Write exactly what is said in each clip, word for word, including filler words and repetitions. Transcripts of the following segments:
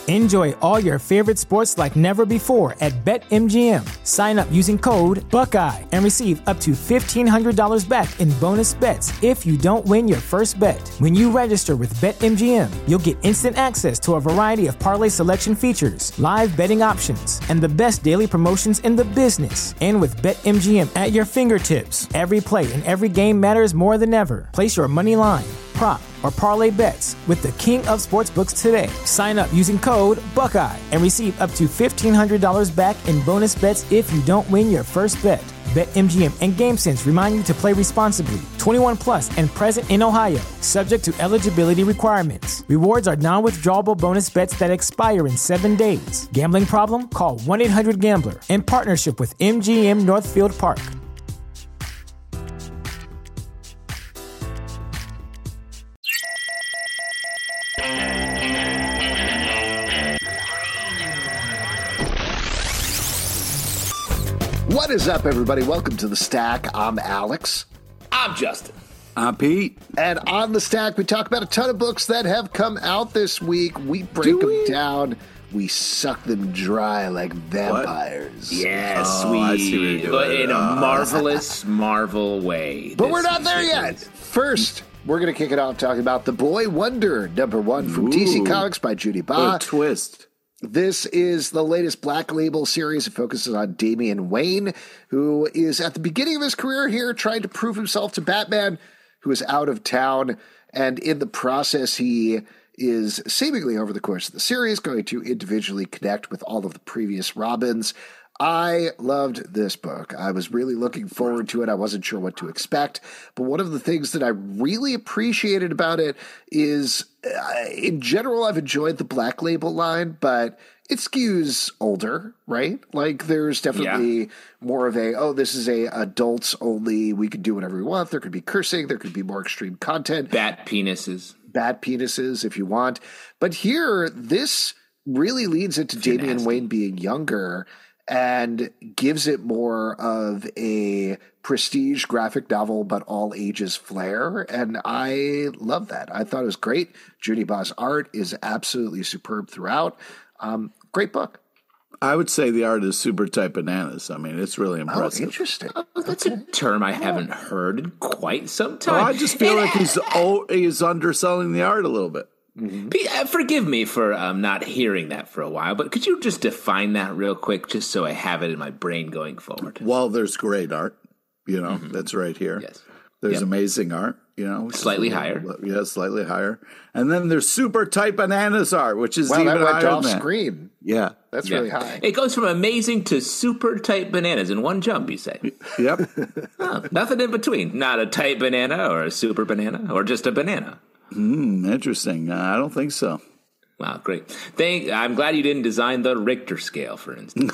Enjoy all your favorite sports like never before at BetMGM. Sign up using code Buckeye and receive up to fifteen hundred dollars back in bonus bets if you don't win your first bet. When you register with BetMGM, you'll get instant access to a variety of parlay selection features, live betting options, and the best daily promotions in the business. And with BetMGM at your fingertips, every play and every game matters more than ever. Place your money line, prop, or parlay bets with the king of sportsbooks today. Sign up using code Buckeye and receive up to fifteen hundred dollars back in bonus bets if you don't win your first bet. BetMGM and GameSense remind you to play responsibly. twenty-one plus and present in Ohio, subject to eligibility requirements. Rewards are non-withdrawable bonus bets that expire in seven days. Gambling problem? Call one eight hundred gambler in partnership with M G M Northfield Park. What is up, everybody? Welcome to The Stack. I'm Alex. I'm Justin. I'm Pete. And on The Stack, we talk about a ton of books that have come out this week. We break Do them we? down. We suck them dry like vampires. Yes, Oh, we, I see what you're doing. but in a Oh. marvelous Marvel way. But This we're not is there yet. ridiculous. First, we're going to kick it off talking about The Boy Wonder, number one from D C Ooh. Comics by Judy What Ba. a twist. This is the latest Black Label series. It focuses on Damian Wayne, who is at the beginning of his career here trying to prove himself to Batman, who is out of town. And in the process, he is seemingly over the course of the series going to individually connect with all of the previous Robins. I loved this book. I was really looking forward to it. I wasn't sure what to expect. But one of the things that I really appreciated about it is, uh, in general, I've enjoyed the Black Label line, but it skews older, right? Like, there's definitely Yeah. more of a, oh, this is a adults only, we can do whatever we want. There could be cursing. There could be more extreme content. Bat penises. Bad penises, if you want. But here, this really leads into Too Damian nasty. Wayne being younger and gives it more of a prestige graphic novel, but all ages flair. And I love that. I thought it was great. Judy Ba's art is absolutely superb throughout. Um, great book. I would say the art is super type bananas. I mean, it's really Oh, impressive. interesting. Oh, that's a term I haven't heard in quite some Oh, time. I just feel And, like he's oh, he's underselling the art a little bit. Pete, uh, forgive me for um, not hearing that for a while, but could you just define that real quick, just so I have it in my brain going forward? Well, there's great art, you know, that's right here. Yes. There's Yep. amazing art, you know. Slightly higher. Yeah, slightly higher. And then there's super tight bananas art, which is Wow, even that went higher off than that. screen. Yeah. That's Yeah. really high. It goes from amazing to super tight bananas in one jump, you say? Yep. Oh, nothing in between. Not a tight banana or a super banana or just a banana. Hmm, interesting. Uh, I don't think so. Wow, great. Thank, I'm glad you didn't design the Richter scale, for instance.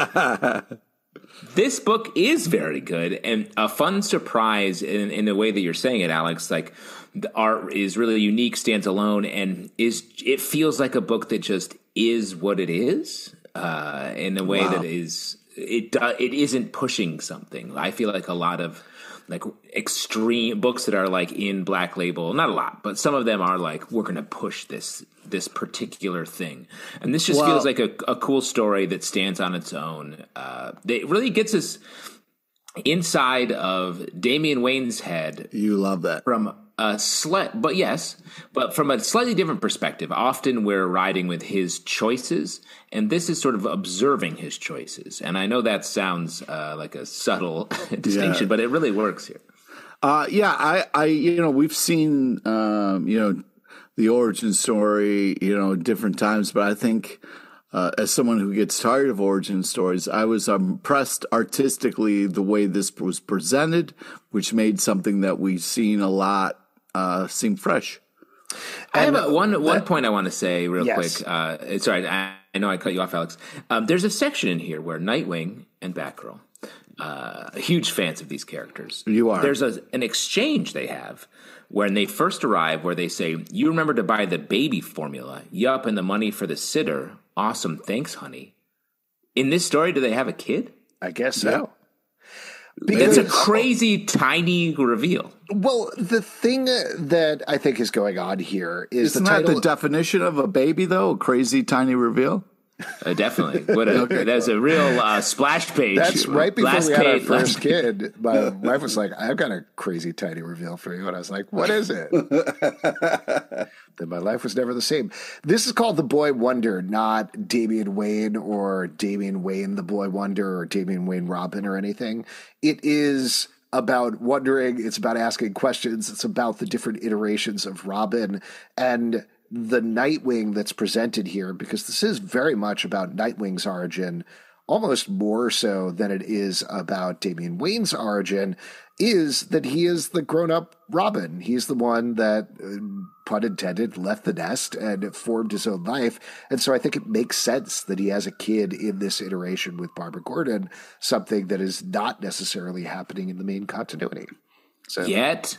This book is very good and a fun surprise in, in the way that you're saying it, Alex. Like, the art is really unique, stands alone, and is it feels like a book that just is what it is uh, in a way Wow. that is it. Uh, it isn't pushing something. I feel like a lot of like extreme books that are like in Black Label, not a lot, but some of them are like, we're going to push this this particular thing, and this just Well- feels like a, a cool story that stands on its own. Uh, it really gets us inside of Damian Wayne's head You love that. from a slight, but yes, but from a slightly different perspective. Often we're riding with his choices, and this is sort of observing his choices. And I know that sounds uh, like a subtle distinction, Yeah. but it really works here. Uh, yeah, I, I, you know, we've seen, um, you know, the origin story, you know, different times, but I think uh, as someone who gets tired of origin stories, I was impressed artistically the way this was presented, which made something that we've seen a lot uh, seem fresh. I have And a, one one that- point I want to say real Yes. quick. Uh, sorry, I, I know I cut you off, Alex. Um, there's a section in here where Nightwing and Batgirl, uh, huge fans of these characters. You are. There's a, an exchange they have when they first arrive where they say, "You remember to buy the baby formula? Yup, and the money for the sitter. Awesome, thanks, honey." In this story, do they have a kid? I guess so. It's a crazy tiny reveal. Well, the thing that I think is going on here is Isn't the title. that the definition of a baby, though? A crazy tiny reveal? Uh, definitely. What a, okay. That's a real uh, splash page. That's right before last we had page, our first kid. My wife was like, I've got a crazy tiny reveal for you. And I was like, what is it? Then my life was never the same. This is called The Boy Wonder, not Damian Wayne or Damian Wayne the Boy Wonder or Damian Wayne Robin or anything. It is about wondering. It's about asking questions. It's about the different iterations of Robin and the Nightwing that's presented here, because this is very much about Nightwing's origin, almost more so than it is about Damian Wayne's origin, is that he is the grown-up Robin. He's the one that, uh, pun intended, left the nest and formed his own life. And so I think it makes sense that he has a kid in this iteration with Barbara Gordon, something that is not necessarily happening in the main continuity. So, Yet.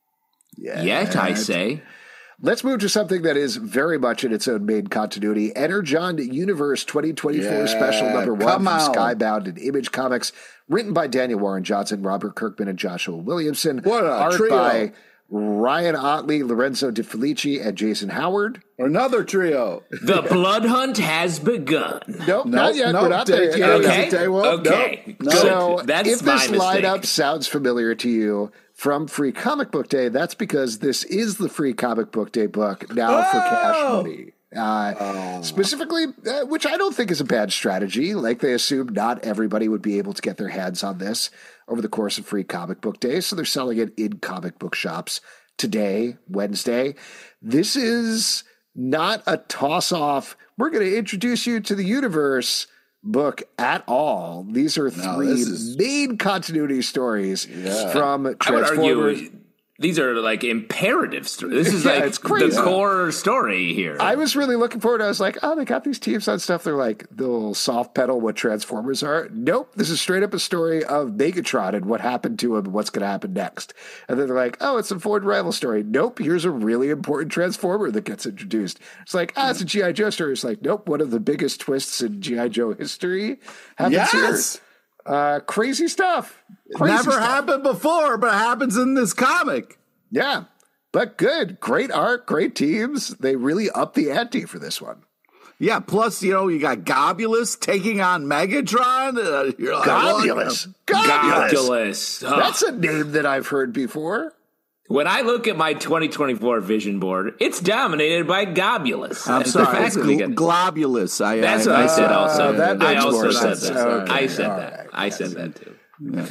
Yet, Yet, I say. Let's move to something that is very much in its own main continuity. Energon Universe twenty twenty-four yeah, special number one from on. Skybound and Image Comics, written by Daniel Warren Johnson, Robert Kirkman, and Joshua Williamson. What a Art trio. by Ryan Otley, Lorenzo De Felici, and Jason Howard. Another trio. The blood hunt has begun. Nope, nope not yet. Nope, We're not there yet. Okay, okay. okay. Nope. So That's if my this mistake. lineup sounds familiar to you from Free Comic Book Day, that's because this is the Free Comic Book Day book now oh! for cash money. Uh, oh. Specifically, uh, which I don't think is a bad strategy. Like they assumed not everybody would be able to get their hands on this over the course of Free Comic Book Day, so they're selling it in comic book shops today, Wednesday. This is not a toss-off, we're going to introduce you to the universe book at all. These are three no, is... main continuity stories yeah. from I would Transformers. argue these are like imperative stories. This is Yeah, like it's crazy. the core story here. I was really looking forward. I was like, oh, they got these teams on stuff. They're like, they'll soft pedal what Transformers are. Nope. This is straight up a story of Megatron and what happened to him and what's going to happen next. And then they're like, oh, it's a Ford rival story. Nope. Here's a really important Transformer that gets introduced. It's like, ah, it's a G I. Joe story. It's like, nope. One of the biggest twists in G I. Joe history happens yes! here. Uh, crazy stuff. Crazy Never stuff. happened before, but it happens in this comic. Yeah, but good. Great art, great teams. They really upped the ante for this one. Yeah, plus, you know, you got Gobulus taking on Megatron. Uh, you're like, Gobulus. Well, Gobulus. Gobulus. Oh. That's a name that I've heard before. When I look at my twenty twenty-four vision board, it's dominated by Gobulus. I'm That's sorry, it's gl- gl- Globulus. I, That's I, what I, I said also. Uh, that I makes also more said sense. that. Okay, I said all that. right. I Yes. said that too. Yeah.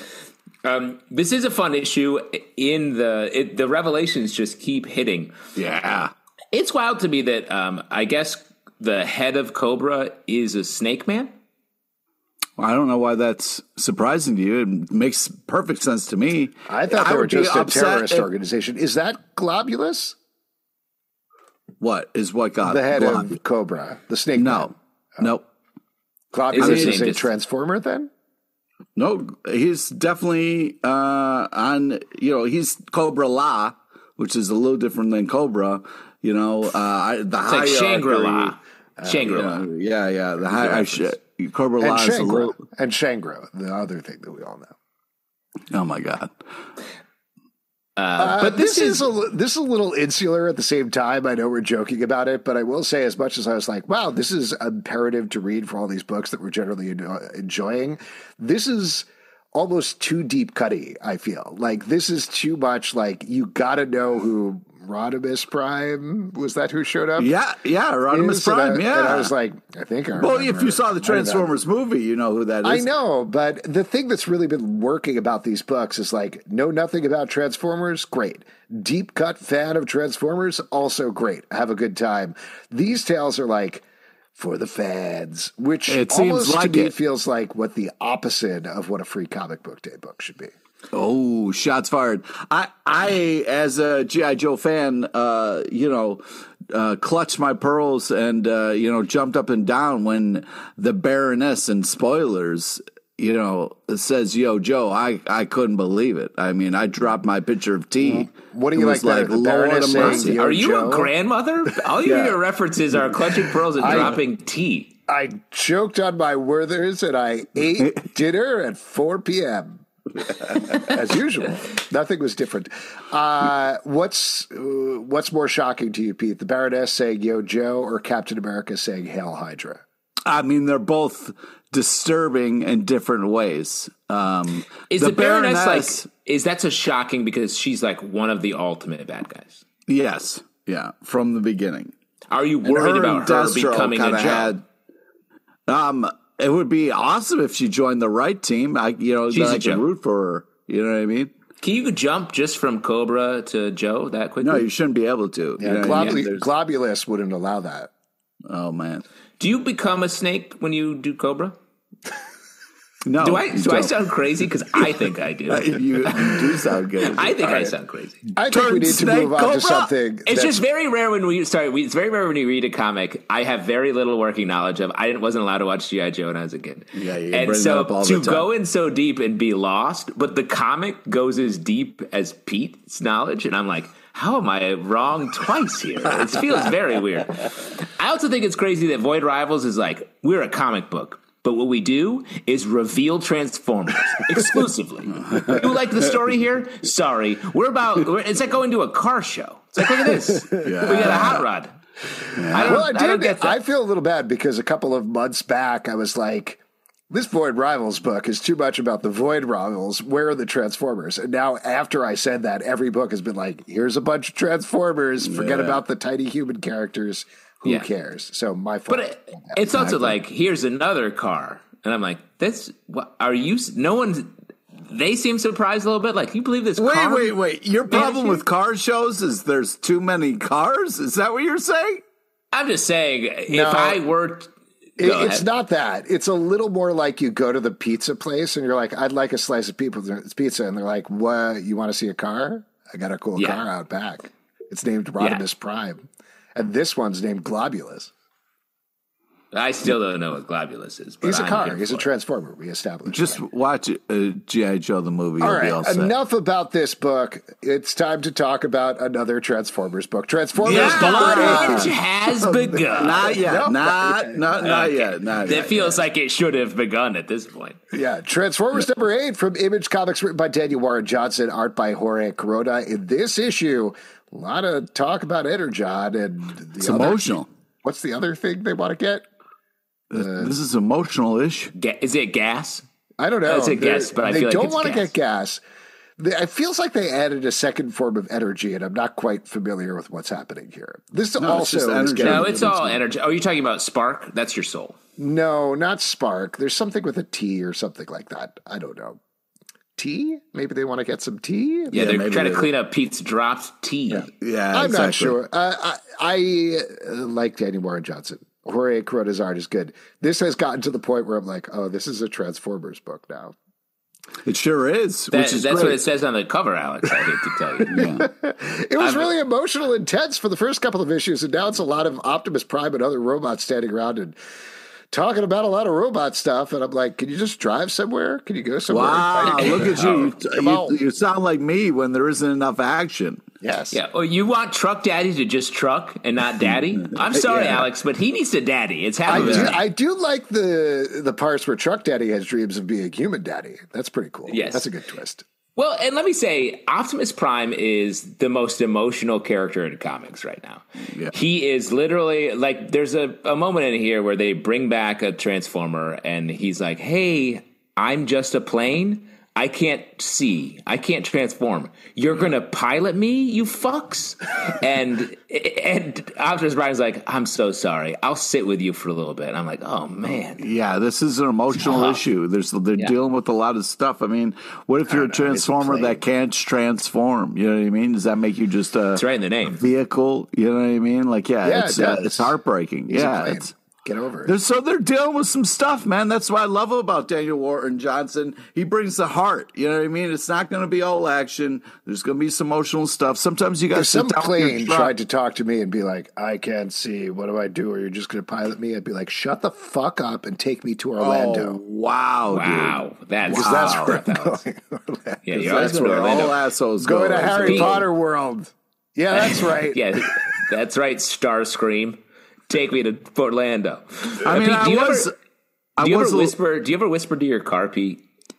Um, this is a fun issue. In the it, the revelations just keep hitting. Yeah. It's wild to me that um, I guess the head of Cobra is a snake man. I don't know why that's surprising to you. It makes perfect sense to me. I thought they I were would be just a upset terrorist if- organization. Is that Globulus? What is what God? The head Glob- of Cobra, the snake No, man. nope, Globulus Is is, his name a just- Transformer then? no. He's definitely uh, on. You know, he's Cobra La, which is a little different than Cobra. You know, uh, I- the It's like hierarchy- Shangri-La. Shangri-La. Yeah, yeah, yeah. The high, I sh- Cobra And La is a Shangro, little. and Shangro, the other thing that we all know. Oh my God. Uh, But but this, this, is, is, a, li- this is a little insular at the same time. I know we're joking about it, but I will say, as much as I was like, wow, this is imperative to read for all these books that we're generally en- enjoying, this is almost too deep cutty, I feel. Like, this is too much, like, you got to know who Rodimus Prime, was that who showed up? Yeah, yeah, Rodimus is? And Prime. I, yeah, and I was like, I think I well, if remember. you saw the I don't know. Transformers movie, you know who that is. I know, but the thing that's really been working about these books is like, know nothing about Transformers? Great. Deep cut fan of Transformers? Also great. Have a good time. These tales are like, for the fans, which It seems almost like to me it. feels like what the opposite of what a Free Comic Book Day book should be. Oh, shots fired. I, I, as a G I. Joe fan, uh, you know, uh, clutched my pearls and, uh, you know, jumped up and down when the Baroness, and spoilers, you know, says, yo, Joe, I, I couldn't believe it. I mean, I dropped my pitcher of tea. What do you It like was better, like, the Lord Baroness of saying, mercy. "Yo, are you Joe?" a grandmother? All your Yeah. references are clutching pearls and I- dropping tea. I choked on my Werthers and I ate dinner at four p.m. As usual. Nothing was different. Uh, what's uh, what's more shocking to you, Pete? The Baroness saying Yo Joe or Captain America saying Hail Hydra? I mean, they're both disturbing in different ways. Um, is the, the Baroness, Baroness like, is that so shocking because she's like one of the ultimate bad guys? Yes. Yeah. From the beginning. Are you worried her about her becoming a Joe? Had, um, it would be awesome if she joined the right team. I, you know, she's I a can Joe. root for her. You know what I mean? Can you jump just from Cobra to Joe that quickly? No, you shouldn't be able to. Yeah, you know Globu- I mean? Globulus wouldn't allow that. Oh, man. Do you become a snake when you do Cobra? No. Do I do I sound crazy? Because I think I do. you, you do sound good. I think right. I sound crazy. I think we need to move on Cobra? to something. It's just very rare when we sorry. We, it's very rare when you read a comic. I have very little working knowledge of. I didn't, wasn't allowed to watch G I. Joe when I was a kid. Yeah, you and bring so that up all to the time. go in so deep and be lost, but the comic goes as deep as Pete's knowledge, and I'm like, how am I wrong twice here? It feels very weird. I also think it's crazy that Void Rivals is like, we're a comic book, but what we do is reveal Transformers exclusively. You like the story here? Sorry. We're about, we're, it's like going to a car show. It's like, look at this. Yeah. We got a hot rod. Yeah. I don't, well, I, I don't get that. I feel a little bad because a couple of months back, I was like, this Void Rivals book is too much about the Void Rivals. Where are the Transformers? And now after I said that, every book has been like, here's a bunch of Transformers. Forget yeah. about the tiny human characters. Who yeah. cares? So my fault. But it, it's also like, here's another car. And I'm like, this, what, are you, no one's, they seem surprised a little bit. Like, you believe this wait, car? Wait, wait, wait. Your problem with car shows is there's too many cars? Is that what you're saying? I'm just saying, no. if I were... It, it's not that. It's a little more like you go to the pizza place and you're like, I'd like a slice of pizza. And they're like, what? You want to see a car? I got a cool yeah. car out back. It's named Rodimus yeah. Prime. And this one's named Globulus. I still don't know what Globulus is. But He's a I'm car. He's a Transformer. We established. Just right? watch uh, G I. Joe the movie. All You'll right. be all set. Enough about this book. It's time to talk about another Transformers book. Transformers. Yeah, Blood Age has begun. Not yet. No. Not not not okay. yet. Not it yet. feels like it should have begun at this point. Yeah. Transformers number eight from Image Comics, written by Daniel Warren Johnson, art by Jorge Corona. In this issue, a lot of talk about Energon and the it's other, emotional. What's the other thing they want to get? Uh, this is emotional-ish. Ga- is it gas? I don't know. It's a guess, but I they feel like don't it's want to gas. get gas. They, it feels like they added a second form of energy, and I'm not quite familiar with what's happening here. This No, it's also just is energy. getting- No, it's all energy. Oh, you're talking about Spark? That's your soul. No, not Spark. There's something with a T or something like that. I don't know. Tea? Maybe they want to get some tea? Yeah, they're maybe trying they to clean up Pete's dropped tea. Yeah. Yeah, I'm exactly. not sure. Uh, I, I uh, like Daniel Warren Johnson. Jorge Corona's art is good. This has gotten to the point where I'm like, oh, this is a Transformers book now. It sure is. That, which is that's great. what it says on the cover, Alex, I hate to tell you. Yeah. It was I'm- really emotional and intense for the first couple of issues, and now it's a lot of Optimus Prime and other robots standing around and talking about a lot of robot stuff. And I'm like, can you just drive somewhere? Can you go somewhere? Wow, look at you. Come You, on. you sound like me when there isn't enough action. Yes. Yeah, or you want Truck Daddy to just truck and not Daddy? I'm sorry, Yeah. Alex, but he needs a daddy. It's I half of his do, name. I do like the the parts where Truck Daddy has dreams of being human daddy. That's pretty cool. Yes. That's a good twist. Well, and let me say, Optimus Prime is the most emotional character in comics right now. Yeah. He is literally like, there's a, a moment in here where they bring back a Transformer and he's like, hey, I'm just a plane. I can't see. I can't transform. You're going to pilot me, you fucks? And and Optimus Prime's like, I'm so sorry. I'll sit with you for a little bit. And I'm like, oh, man. Yeah, this is an emotional Uh-huh. issue. There's they're Yeah. dealing with a lot of stuff. I mean, what if you're a know, it's a transformer plane. that can't transform? You know what I mean? Does that make you just a It's right in the name. vehicle? You know what I mean? Like, yeah, Yeah, it's it uh, does. it's heartbreaking. He's a yeah, plane. it's. Get over it. They're, so they're dealing with some stuff, man. That's what I love about Daniel Warren Johnson. He brings the heart. You know what I mean? It's not going to be all action. There's going to be some emotional stuff. Sometimes you got to If sit some down with plane your truck. tried to talk to me and be like, I can't see, what do I do? Or you're just going to pilot me? I'd be like, shut the fuck up and take me to Orlando. Oh, wow, Wow. dude. That's, Because that's wow. where I'm That was- going. Orlando. Yeah, you're always That's going to where Orlando. all assholes Go go. to Harry Pete. Potter World. Yeah, that's right. Yeah, that's right, Starscream. Take me to Orlando. I mean, Pete, I do you was. ever, I do you was ever a- whisper? Do you ever whisper to your car, Pete?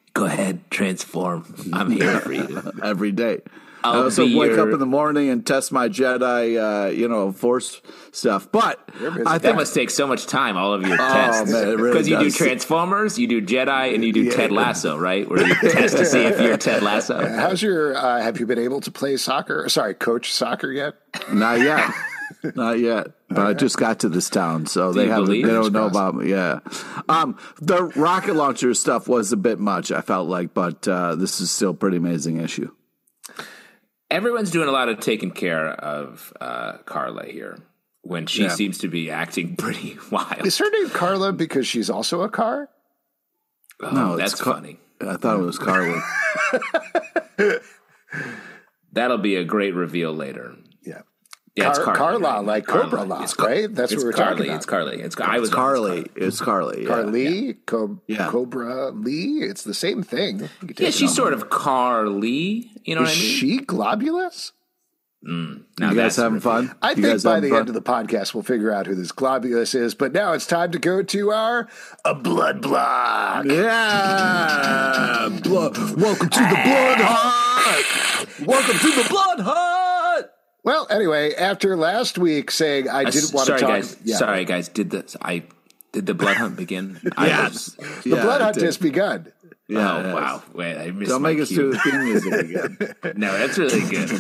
Go ahead, transform. I'm here for you every day. I'll I also wake your... up in the morning and test my Jedi, uh, you know, Force stuff. But I that think must take so much time. All of your oh, tests, because really you does. do Transformers, you do Jedi, and you do yeah. Ted Lasso, right? Where you test to see if you're Ted Lasso. How's your? Uh, have you been able to play soccer? Sorry, coach soccer yet? Not yet. Not yet, but okay. I just got to this town, so Do they haven't. They don't know about me. Yeah, um, the rocket launcher stuff was a bit much. I felt like, but uh, this is still a pretty amazing issue. Everyone's doing a lot of taking care of uh, Carla here when she yeah. seems to be acting pretty wild. Is her name Carla because she's also a car? Oh, no, that's Car- funny. I thought it was Carly. That'll be a great reveal later. Yeah. Yeah, Car- it's Carly, Carla, right? like Carla. Cobra Law, it's Car- right? That's it's what we're Carly. talking about. It's Carly. It's, I was Carly. It's Carly. Yeah. Carly, yeah. Co- yeah. Cobra Lee. It's the same thing. Yeah, she's sort of Carly. You know Is what I mean? she globulous? Mm, you guys having fun? I you think by the fun? end of the podcast, we'll figure out who this globulous is. But now it's time to go to our a blood block. Yeah. blood. Welcome to the Blood Hut. Welcome to the Blood Hut. Well, anyway, after last week saying I uh, didn't want sorry, to talk. Guys, yeah. Sorry, guys. Did the I did the blood hunt begin? yes. Was, the yeah, blood hunt has begun. Yeah, oh, wow. Wait, I missed Don't my make us cue. do the theme music again. No, that's really good.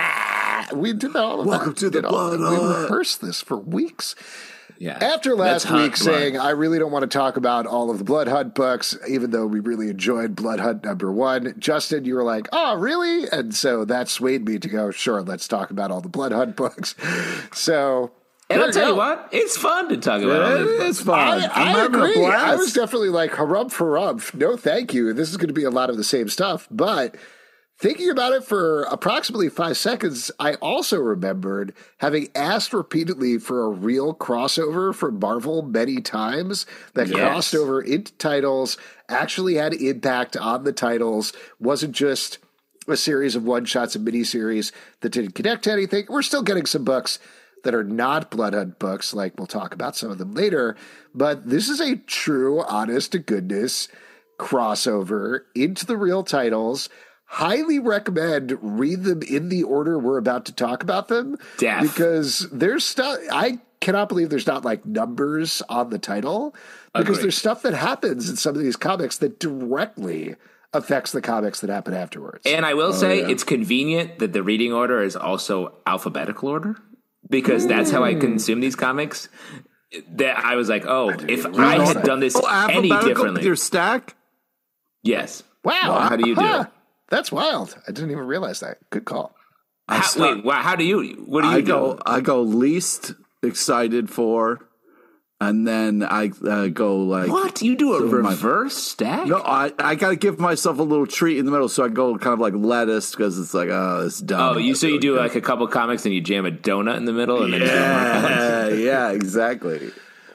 We did all of Welcome that. to the blood all, We hunt. rehearsed this for weeks. Yeah. After last week blood. saying I really don't want to talk about all of the Blood Hunt books, even though we really enjoyed Blood Hunt number one, Justin, you were like, oh, really? And so that swayed me to go, sure, let's talk about all the Blood Hunt books. So... And there I'll tell you you what, it's fun to talk about. It is fun. I, I agree. I was definitely like, harumph for rumph. No, thank you. This is going to be a lot of the same stuff. But thinking about it for approximately five seconds, I also remembered having asked repeatedly for a real crossover from Marvel many times that yes. crossed over into titles, actually had impact on the titles, wasn't just a series of one-shots and miniseries that didn't connect to anything. We're still getting some books that are not Blood Hunt books, like we'll talk about some of them later, but this is a true, honest-to-goodness crossover into the real titles. Highly recommend read them in the order we're about to talk about them. Def. Because there's stuff, I cannot believe there's not like numbers on the title, because Agreed. there's stuff that happens in some of these comics that directly affects the comics that happen afterwards. And I will oh, say yeah. it's convenient that the reading order is also alphabetical order, because that's how I consume these comics. That I was like, oh, if I had done this oh, any differently. Your stack? Yes. Wow. Well, how do you do huh. it? That's wild. I didn't even realize that. Good call. How, start, wait, wow, how do you, what do you I do? go, I go least excited for, and then I uh, go like... What? You do a so reverse my, stack? No, I, I got to give myself a little treat in the middle, so I go kind of like lettuce, because it's like, oh, it's dumb. Oh, you so you do like a couple comics and you jam a donut in the middle? and then Yeah, yeah, exactly.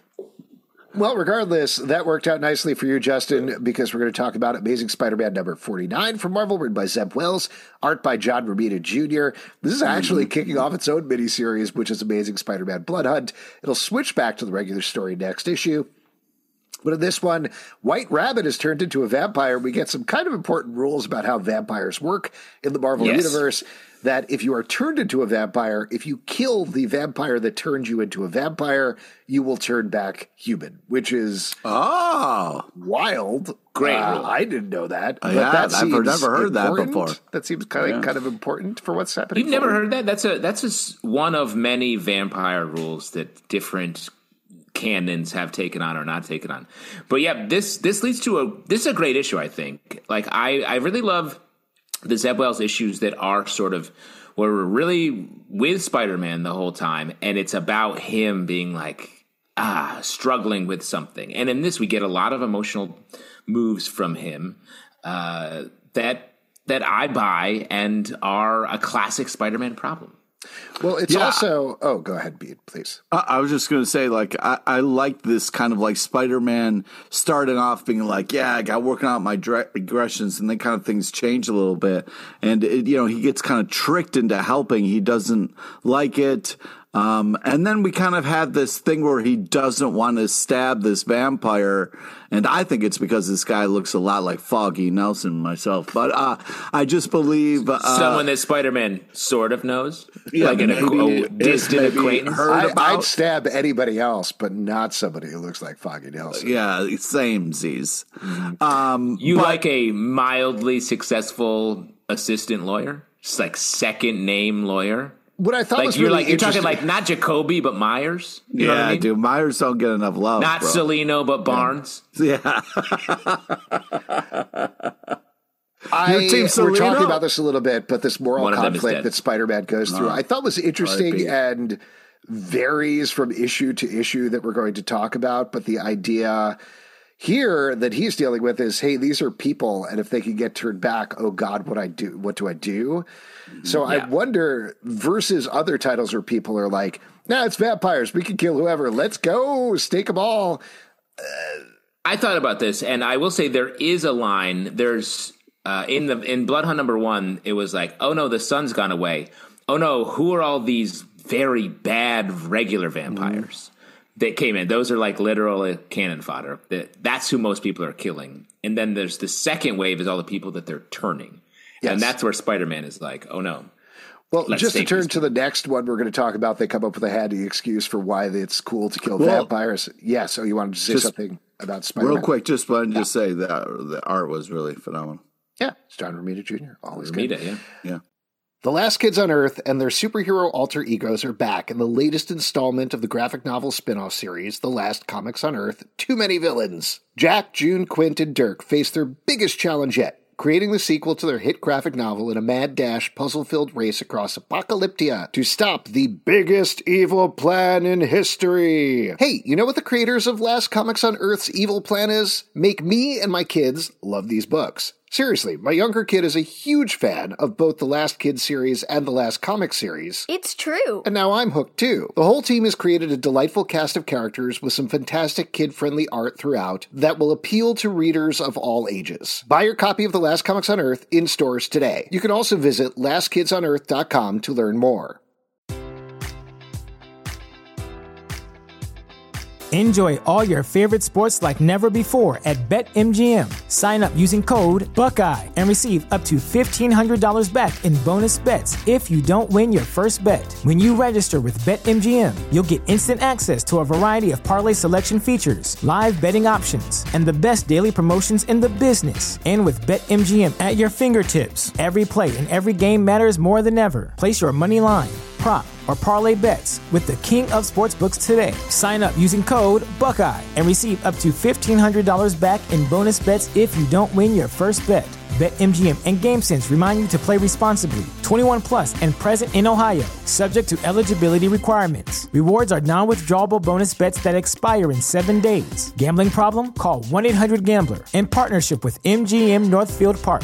Well, regardless, that worked out nicely for you, Justin, because we're going to talk about Amazing Spider-Man number forty-nine from Marvel, written by Zeb Wells, art by John Romita Junior This is actually mm-hmm. kicking off its own miniseries, which is Amazing Spider-Man Blood Hunt. It'll switch back to the regular story next issue. But in this one, White Rabbit is turned into a vampire. We get some kind of important rules about how vampires work in the Marvel yes. Universe. That if you are turned into a vampire, if you kill the vampire that turned you into a vampire, you will turn back human, which is oh wild. Great uh, rule. I didn't know that. Uh, but yeah, that I've seems never heard important. that before. That seems kind of, yeah. kind of important for what's happening. You've never forward. heard that? That's a that's a, one of many vampire rules that different canons have taken on or not taken on. But yeah, this this leads to a this is a great issue, I think. Like I, I really love the Zeb Wells issues that are sort of where we're really with Spider-Man the whole time, and it's about him being like ah struggling with something. And in this, we get a lot of emotional moves from him uh, that that I buy and are a classic Spider-Man problem. Well, it's yeah. also... Oh, go ahead, Bede, please. I, I was just going to say, like, I, I like this kind of like Spider-Man starting off being like, yeah, I got working out my dre- aggressions, and then kind of things change a little bit. And, it, you know, he gets kind of tricked into helping. He doesn't like it. Um, and then we kind of had this thing where he doesn't want to stab this vampire. And I think it's because this guy looks a lot like Foggy Nelson myself. But uh, I just believe... Uh, Someone that Spider-Man sort of knows? Yeah, like an maybe, a distant maybe acquaintance? heard I, about. I'd stab anybody else, but not somebody who looks like Foggy Nelson. Yeah, same Z's. Um, You but- like a mildly successful assistant lawyer? Just like second name lawyer? What I thought Like was you're really like you're talking interesting- like not Jacoby but Myers? You know Yeah, what I mean? dude, Myers don't get enough love. Not bro. Celino but Barnes. Yeah. I, Your team we're Selena? talking about this a little bit, but this moral One of them is conflict dead. that Spider-Man goes through, I thought was interesting R I P and varies from issue to issue that we're going to talk about. But the idea here that he's dealing with is, hey, these are people, and if they can get turned back, oh God, what I do? What do I do? So I Yeah. wonder versus other titles where people are like, nah, it's vampires. We can kill whoever. Let's go. Stake them all. I thought about this, and I will say there is a line. There's uh, in the in Bloodhunt number one, it was like, oh no, the sun's gone away. Oh no, who are all these very bad regular vampires that came in? Those are like literal cannon fodder. That that's who most people are killing. And then there's the second wave is all the people that they're turning, Yes. and that's where Spider-Man is like, oh no. Well, Let's just to take turn these to the next one we're going to talk about, they come up with a handy excuse for why it's cool to kill Well- vampires. Yeah, so you wanted to say Just something about Spider-Man? Real quick, just wanted to say that the art was really phenomenal. Yeah, it's John Romita Junior Always good. Ramita, yeah. Yeah. The Last Kids on Earth and their superhero alter egos are back in the latest installment of the graphic novel spin-off series, The Last Comics on Earth, Too Many Villains. Jack, June, Quint, and Dirk face their biggest challenge yet, creating the sequel to their hit graphic novel in a mad dash, puzzle-filled race across Apocalyptia to stop the biggest evil plan in history. Hey, you know what the creators of Last Comics on Earth's evil plan is? Make me and my kids love these books. Seriously, my younger kid is a huge fan of both the Last Kids series and the Last Comic series. It's true. And now I'm hooked too. The whole team has created a delightful cast of characters with some fantastic kid-friendly art throughout that will appeal to readers of all ages. Buy your copy of The Last Comics on Earth in stores today. You can also visit last kids on earth dot com to learn more. Enjoy all your favorite sports like never before at BetMGM. Sign up using code Buckeye and receive up to fifteen hundred dollars back in bonus bets if you don't win your first bet. When you register with BetMGM, you'll get instant access to a variety of parlay selection features, live betting options, and the best daily promotions in the business. And with BetMGM at your fingertips, every play and every game matters more than ever. Place your money line, prop, or parlay bets with the king of sportsbooks today. Sign up using code Buckeye and receive up to fifteen hundred dollars back in bonus bets if you don't win your first bet. BetMGM and GameSense remind you to play responsibly. twenty-one plus and present in Ohio, subject to eligibility requirements. Rewards are non-withdrawable bonus bets that expire in seven days. Gambling problem? Call one eight hundred gambler in partnership with M G M Northfield Park.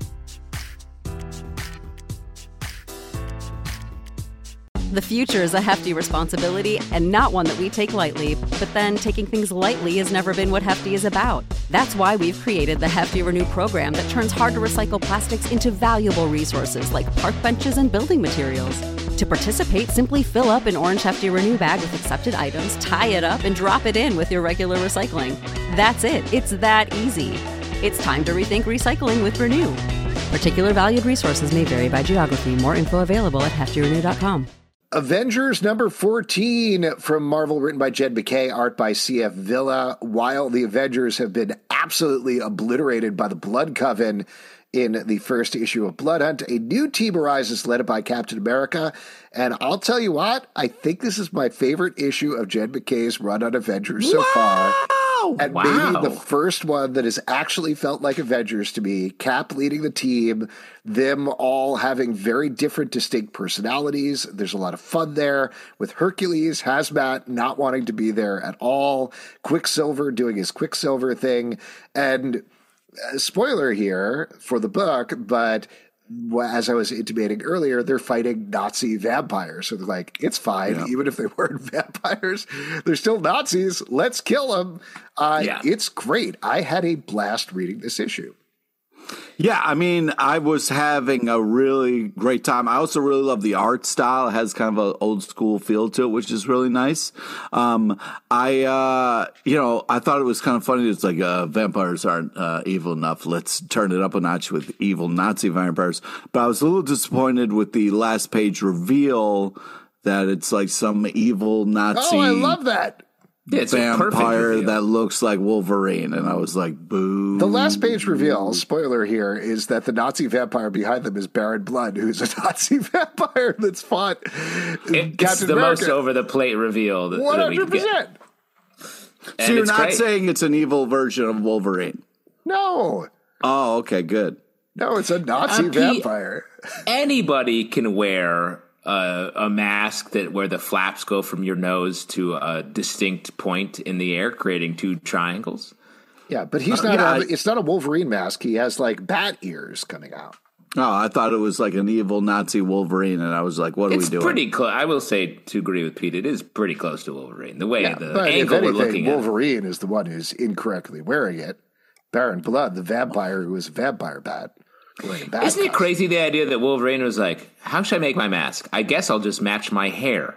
The future is a hefty responsibility and not one that we take lightly. But then taking things lightly has never been what Hefty is about. That's why we've created the Hefty Renew program that turns hard to recycle plastics into valuable resources like park benches and building materials. To participate, simply fill up an orange Hefty Renew bag with accepted items, tie it up, and drop it in with your regular recycling. That's it. It's that easy. It's time to rethink recycling with Renew. Particular valued resources may vary by geography. More info available at hefty renew dot com. Avengers number fourteen from Marvel, written by Jed MacKay, art by C F Villa. While the Avengers have been absolutely obliterated by the Blood Coven in the first issue of Bloodhunt, a new team arises led by Captain America. And I'll tell you what, I think this is my favorite issue of Jed MacKay's run on Avengers so Wow! far. And Wow. maybe the first one that has actually felt like Avengers to me. Cap leading the team, them all having very different, distinct personalities. There's a lot of fun there with Hercules, Hazmat not wanting to be there at all, Quicksilver doing his Quicksilver thing. And uh, spoiler here for the book, but as I was intimating earlier, they're fighting Nazi vampires. So they're like, it's fine. Yeah. Even if they weren't vampires, they're still Nazis. Let's kill them. Uh, Yeah. It's great. I had a blast reading this issue. Yeah, I mean, I was having a really great time. I also really love the art style. It has kind of an old school feel to it, which is really nice. Um, I, uh, you know, I thought it was kind of funny. It's like uh, vampires aren't uh, evil enough. Let's turn it up a notch with evil Nazi vampires. But I was a little disappointed with the last page reveal that it's like some evil Nazi. Oh, I love that. Yeah, it's vampire that looks like Wolverine, and I was like, boo. The last page reveal, spoiler here, is that the Nazi vampire behind them is Baron Blood, who's a Nazi vampire that's fought It's Captain the America. most over-the-plate reveal that, one hundred percent. that we get. So you're it's not great. saying it's an evil version of Wolverine? No. Oh, okay, good. No, it's a Nazi Uh, Pete- vampire. Anybody can wear uh, a mask that where the flaps go from your nose to a distinct point in the air, creating two triangles. Yeah, but he's Uh, not. yeah, a, I- it's not a Wolverine mask. He has like bat ears coming out. Oh, I thought it was like an evil Nazi Wolverine, and I was like, what are It's we doing? pretty close. I will say, to agree with Pete, it is pretty close to Wolverine. The way Yeah, the but if angle we're anything, looking at. Wolverine is the one who's incorrectly wearing it. Baron Blood, the vampire who is a vampire bat. wearing a bat Isn't it costume. crazy the idea that Wolverine was like, how should I make my mask? I guess I'll just match my hair.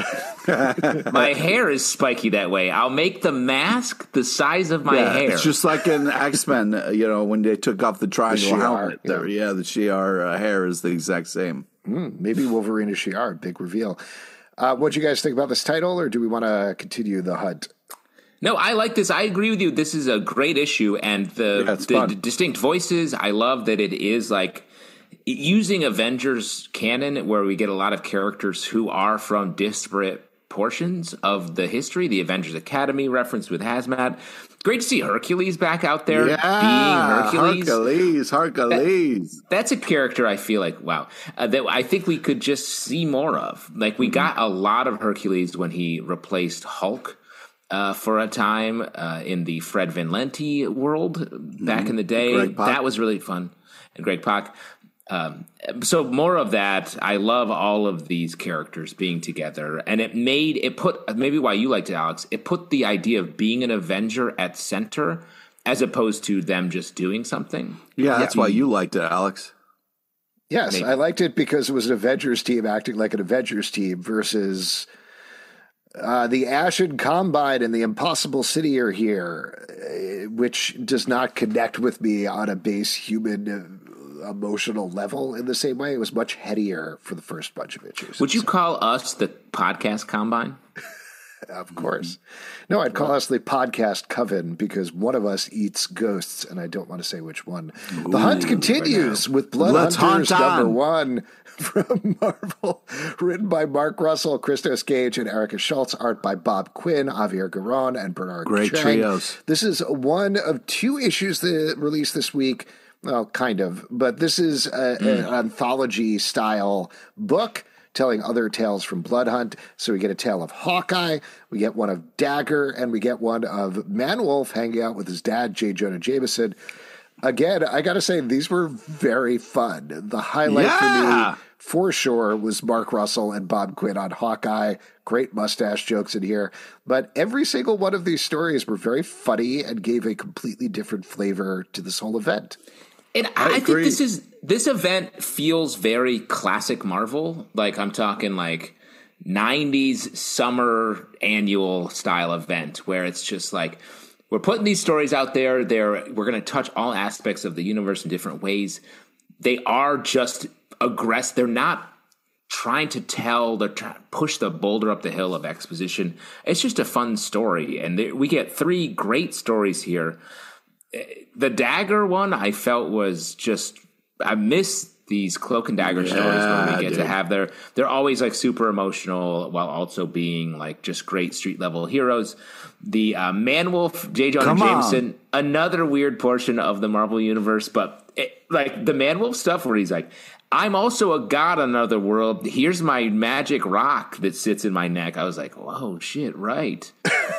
My hair is spiky that way. I'll make the mask the size of my yeah, hair. it's just like in X-Men, uh, you know, when they took off the triangle Shi'ar, helmet. yeah. There, yeah, the Shi'ar uh, hair is the exact same. Mm, maybe Wolverine is Shi'ar. Big reveal. Uh, what do you guys think about this title, or do we want to continue the hunt? No, I like this. I agree with you. This is a great issue, and the, Yeah, it's the fun. d- distinct voices. I love that it is like using Avengers canon, where we get a lot of characters who are from disparate portions of the history. The Avengers Academy reference with Hazmat. Great to see Hercules back out there Yeah, being Hercules. Hercules, Hercules. That's a character I feel like, wow, uh, that I think we could just see more of. Like, we Mm-hmm. got a lot of Hercules when he replaced Hulk uh, for a time uh, in the Fred Van Lente world back in the day. Greg Pak. That was really fun. And Greg Pak. Um, so more of that. I love all of these characters being together, and it made it put maybe why you liked it, Alex. It put the idea of being an Avenger at center, as opposed to them just doing something. Yeah, that's why you liked it, Alex. Yes, Maybe. I liked it because it was an Avengers team acting like an Avengers team versus uh, the Ashen Combine and the Impossible City are here, uh, which does not connect with me on a base human uh, emotional level in the same way. It was much headier for the first bunch of issues. Would you call us the podcast combine? Of course. No, I'd call us the podcast coven because one of us eats ghosts, and I don't want to say which one. The hunt continues with Blood Let's Hunters hunt on. number one from Marvel, written by Mark Russell, Christos Gage, and Erica Schultz, art by Bob Quinn, Javier Garron, and Bernard Great Chang. trios. This is one of two issues that released this week. Well, kind of, but this is a, an anthology-style book telling other tales from Bloodhunt. So we get a tale of Hawkeye, we get one of Dagger, and we get one of Manwolf hanging out with his dad, J. Jonah Jameson. Again, I got to say, these were very fun. The highlight Yeah. for me, for sure, was Mark Russell and Bob Quinn on Hawkeye. Great mustache jokes in here. But every single one of these stories were very funny and gave a completely different flavor to this whole event. And I I, think agree. this is this event feels very classic Marvel. Like, I'm talking like nineties summer annual style event where it's just like we're putting these stories out there. They're we're going to touch all aspects of the universe in different ways. They are just aggressive. They're not trying to tell. They're trying to push the boulder up the hill of exposition. It's just a fun story, and there, we get three great stories here. The Dagger one I felt was just I miss these Cloak and Dagger Yeah, stories where we get dude. to have their they're always like super emotional while also being like just great street level heroes. The uh, Manwolf, J. Jonah Come on. Jameson, another weird portion of the Marvel universe, but it, like the Manwolf stuff where he's like, I'm also a god on another world. Here's my magic rock that sits in my neck. I was like, whoa, shit, right.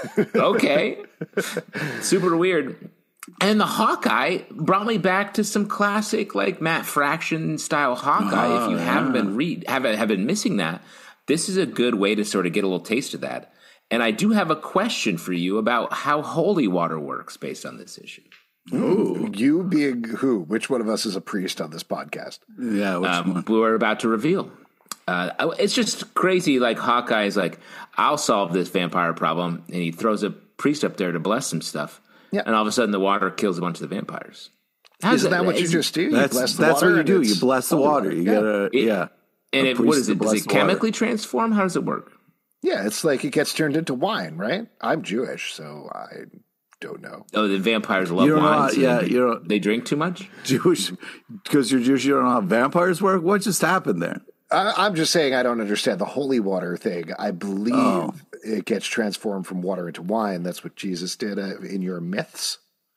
Okay. Super weird. And the Hawkeye brought me back to some classic, like Matt Fraction style Hawkeye. Oh, if you yeah. haven't been read, haven't have been missing that, this is a good way to sort of get a little taste of that. And I do have a question for you about how Holy Water works based on this issue. Ooh. You being who? Which one of us is a priest on this podcast? Yeah, which um, one? We're about to reveal. Uh, it's just crazy. Like Hawkeye's like, I'll solve this vampire problem, and he throws a priest up there to bless some stuff. Yeah. And all of a sudden, the water kills a bunch of the vampires. How's Isn't that, that what you just do? You that's bless the that's water what you do. and You bless the water. You yeah. gotta, It- yeah. And A it, what priest is to it? Does bless it the water. chemically transform? How does it work? Yeah, it's like it gets turned into wine, right? I'm Jewish, so I don't know. Oh, the vampires love You don't know wine. how- so yeah, they, you don't- they drink too much. Jewish, because you're Jewish. You don't know how vampires work. What just happened there? I, I'm just saying I don't understand the holy water thing. I believe Oh. it gets transformed from water into wine. That's what Jesus did uh, in your myths.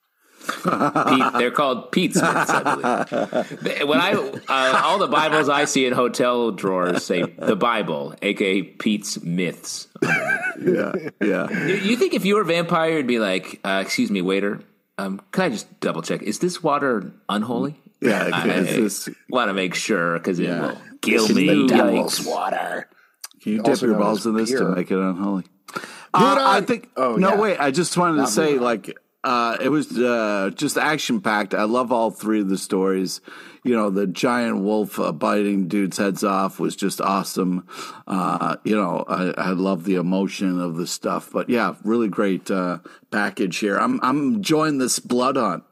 Pete, they're called Pete's myths, I believe. They- When I uh, all the Bibles I see in hotel drawers say the Bible, aka Pete's myths. Yeah, yeah. You, you think if you were a vampire, you'd be like, uh, "Excuse me, waiter, um, can I just double check? Is this water unholy?" Yeah, I, it's this- want to make sure because it Yeah. will kill This me. is the Yikes. devil's water. Can you dip Also your known balls as in this to pure. make it unholy? Dude, Uh, I- I think. oh, no, yeah. wait. I just wanted Not to say, moving on. like, uh, it was uh, just action packed. I love all three of the stories. You know, the giant wolf uh, biting dude's heads off was just awesome. Uh, you know, I, I love the emotion of the stuff. But yeah, really great uh, package here. I'm I'm enjoying this blood hunt.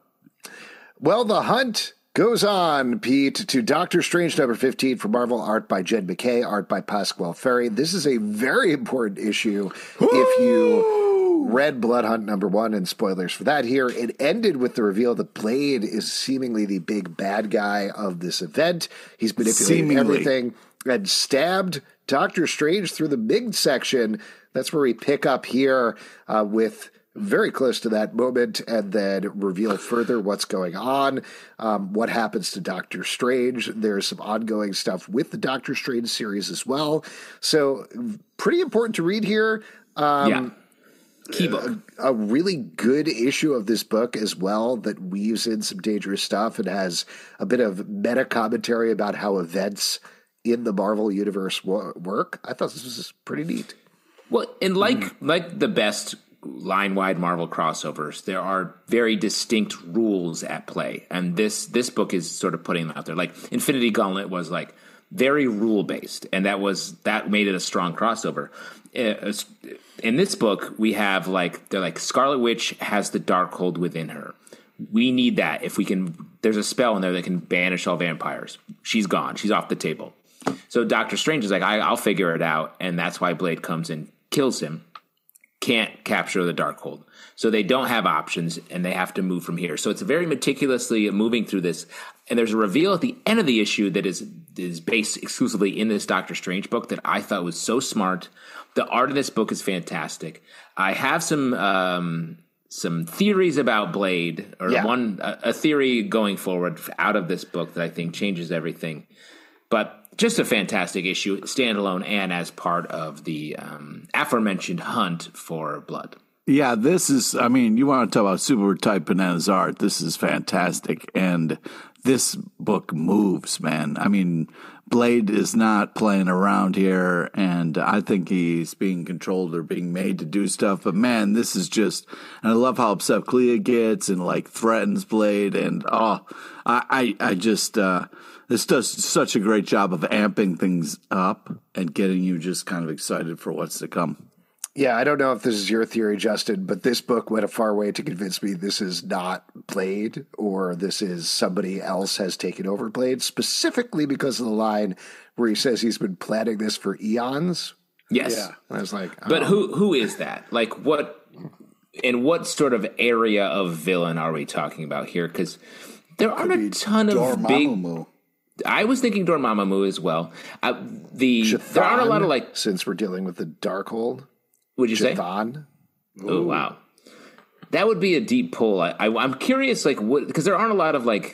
Well, the hunt goes on, Pete, to Doctor Strange number fifteen from Marvel, art by Jed McKay, art by Pasquale Ferry. This is a very important issue if you read Blood Hunt number one, and spoilers for that here. It ended with the reveal that Blade is seemingly the big bad guy of this event. He's manipulated Seemingly. everything and stabbed Doctor Strange through the midsection. That's where we pick up here uh, with very close to that moment and then reveal further what's going on, um, what happens to Doctor Strange. There's some ongoing stuff with the Doctor Strange series as well. So pretty important to read here. Um, Yeah, key book. A really good issue of this book as well that weaves in some dangerous stuff and has a bit of meta commentary about how events in the Marvel universe wo- work. I thought this was pretty neat. Well, and like like the best line-wide Marvel crossovers, there are very distinct rules at play, and this this book is sort of putting them out there. Like Infinity Gauntlet was like very rule-based, and that was that made it a strong crossover. Uh, In this book, we have like they're like Scarlet Witch has the Darkhold within her. We need that if we can. There's a spell in there that can banish all vampires. She's gone. She's off the table. So Doctor Strange is like, I, I'll figure it out, and that's why Blade comes and kills him. Can't capture the Darkhold. So they don't have options, and they have to move from here. So it's very meticulously moving through this. And there's a reveal at the end of the issue that is is based exclusively in this Doctor Strange book that I thought was so smart. The art of this book is fantastic. I have some um, some theories about Blade, or Yeah. one a, a theory going forward out of this book that I think changes everything. But just a fantastic issue, standalone and as part of the um, aforementioned hunt for blood. Yeah, this is, I mean, you want to talk about super type bananas art. This is fantastic. And this book moves, man. I mean, Blade is not playing around here. And I think he's being controlled or being made to do stuff. But man, this is just, and I love how upset Clea gets and like threatens Blade. And oh, I, I, I just, uh, this does such a great job of amping things up and getting you just kind of excited for what's to come. Yeah, I don't know if this is your theory, Justin, but this book went a far way to convince me this is not Blade or this is somebody else has taken over Blade, specifically because of the line where he says he's been planning this for eons. Yes. Yeah. I was like, But oh. who who is that? Like what in what sort of area of villain are we talking about here? Because there aren't a ton of big. Dormammu. I was thinking Dormammu as well. Uh, the there aren't a lot of like. since we're dealing with the Darkhold. Would you say? Jathan. Oh wow, that would be a deep pull. I, I I'm curious, like what because there aren't a lot of like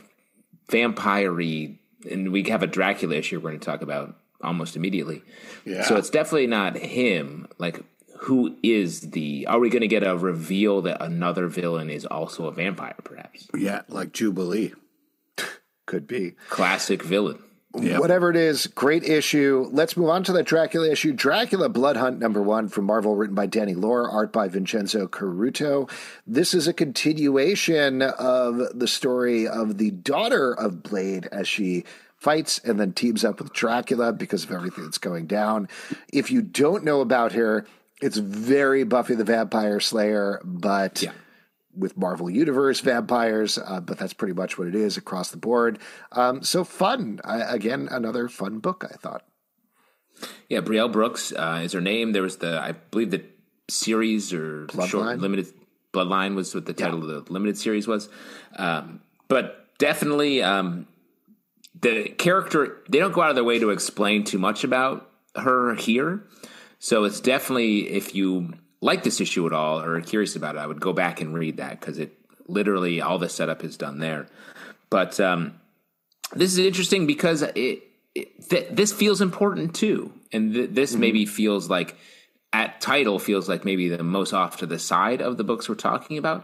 vampire-y, and we have a Dracula issue we're going to talk about almost immediately. Yeah. So it's definitely not him. Like, who is the? Are we going to get a reveal that another villain is also a vampire? Perhaps Yeah, like Jubilee. Could be. classic villain. Yep. Whatever it is, great issue. Let's move on to that Dracula issue. Dracula Blood Hunt number one from Marvel, written by Danny Lore, art by Vincenzo Caruto. This is a continuation of the story of the daughter of Blade as she fights and then teams up with Dracula because of everything that's going down. If you don't know about her, it's very Buffy the Vampire Slayer, but... Yeah. with Marvel Universe vampires, uh, but that's pretty much what it is across the board. Um, so fun. I, again, another fun book, I thought. Yeah, Brielle Brooks uh, is her name. There was the, I believe the series or Bloodline? short limited, Bloodline was what the title yeah. of the limited series was. Um, but definitely um, the character, they don't go out of their way to explain too much about her here. So it's definitely, if you like this issue at all or are curious about it, I would go back and read that because it literally all the setup is done there. But um, this is interesting because it, it th- this feels important too, and th- this mm-hmm. maybe feels like at title feels like maybe the most off to the side of the books we're talking about.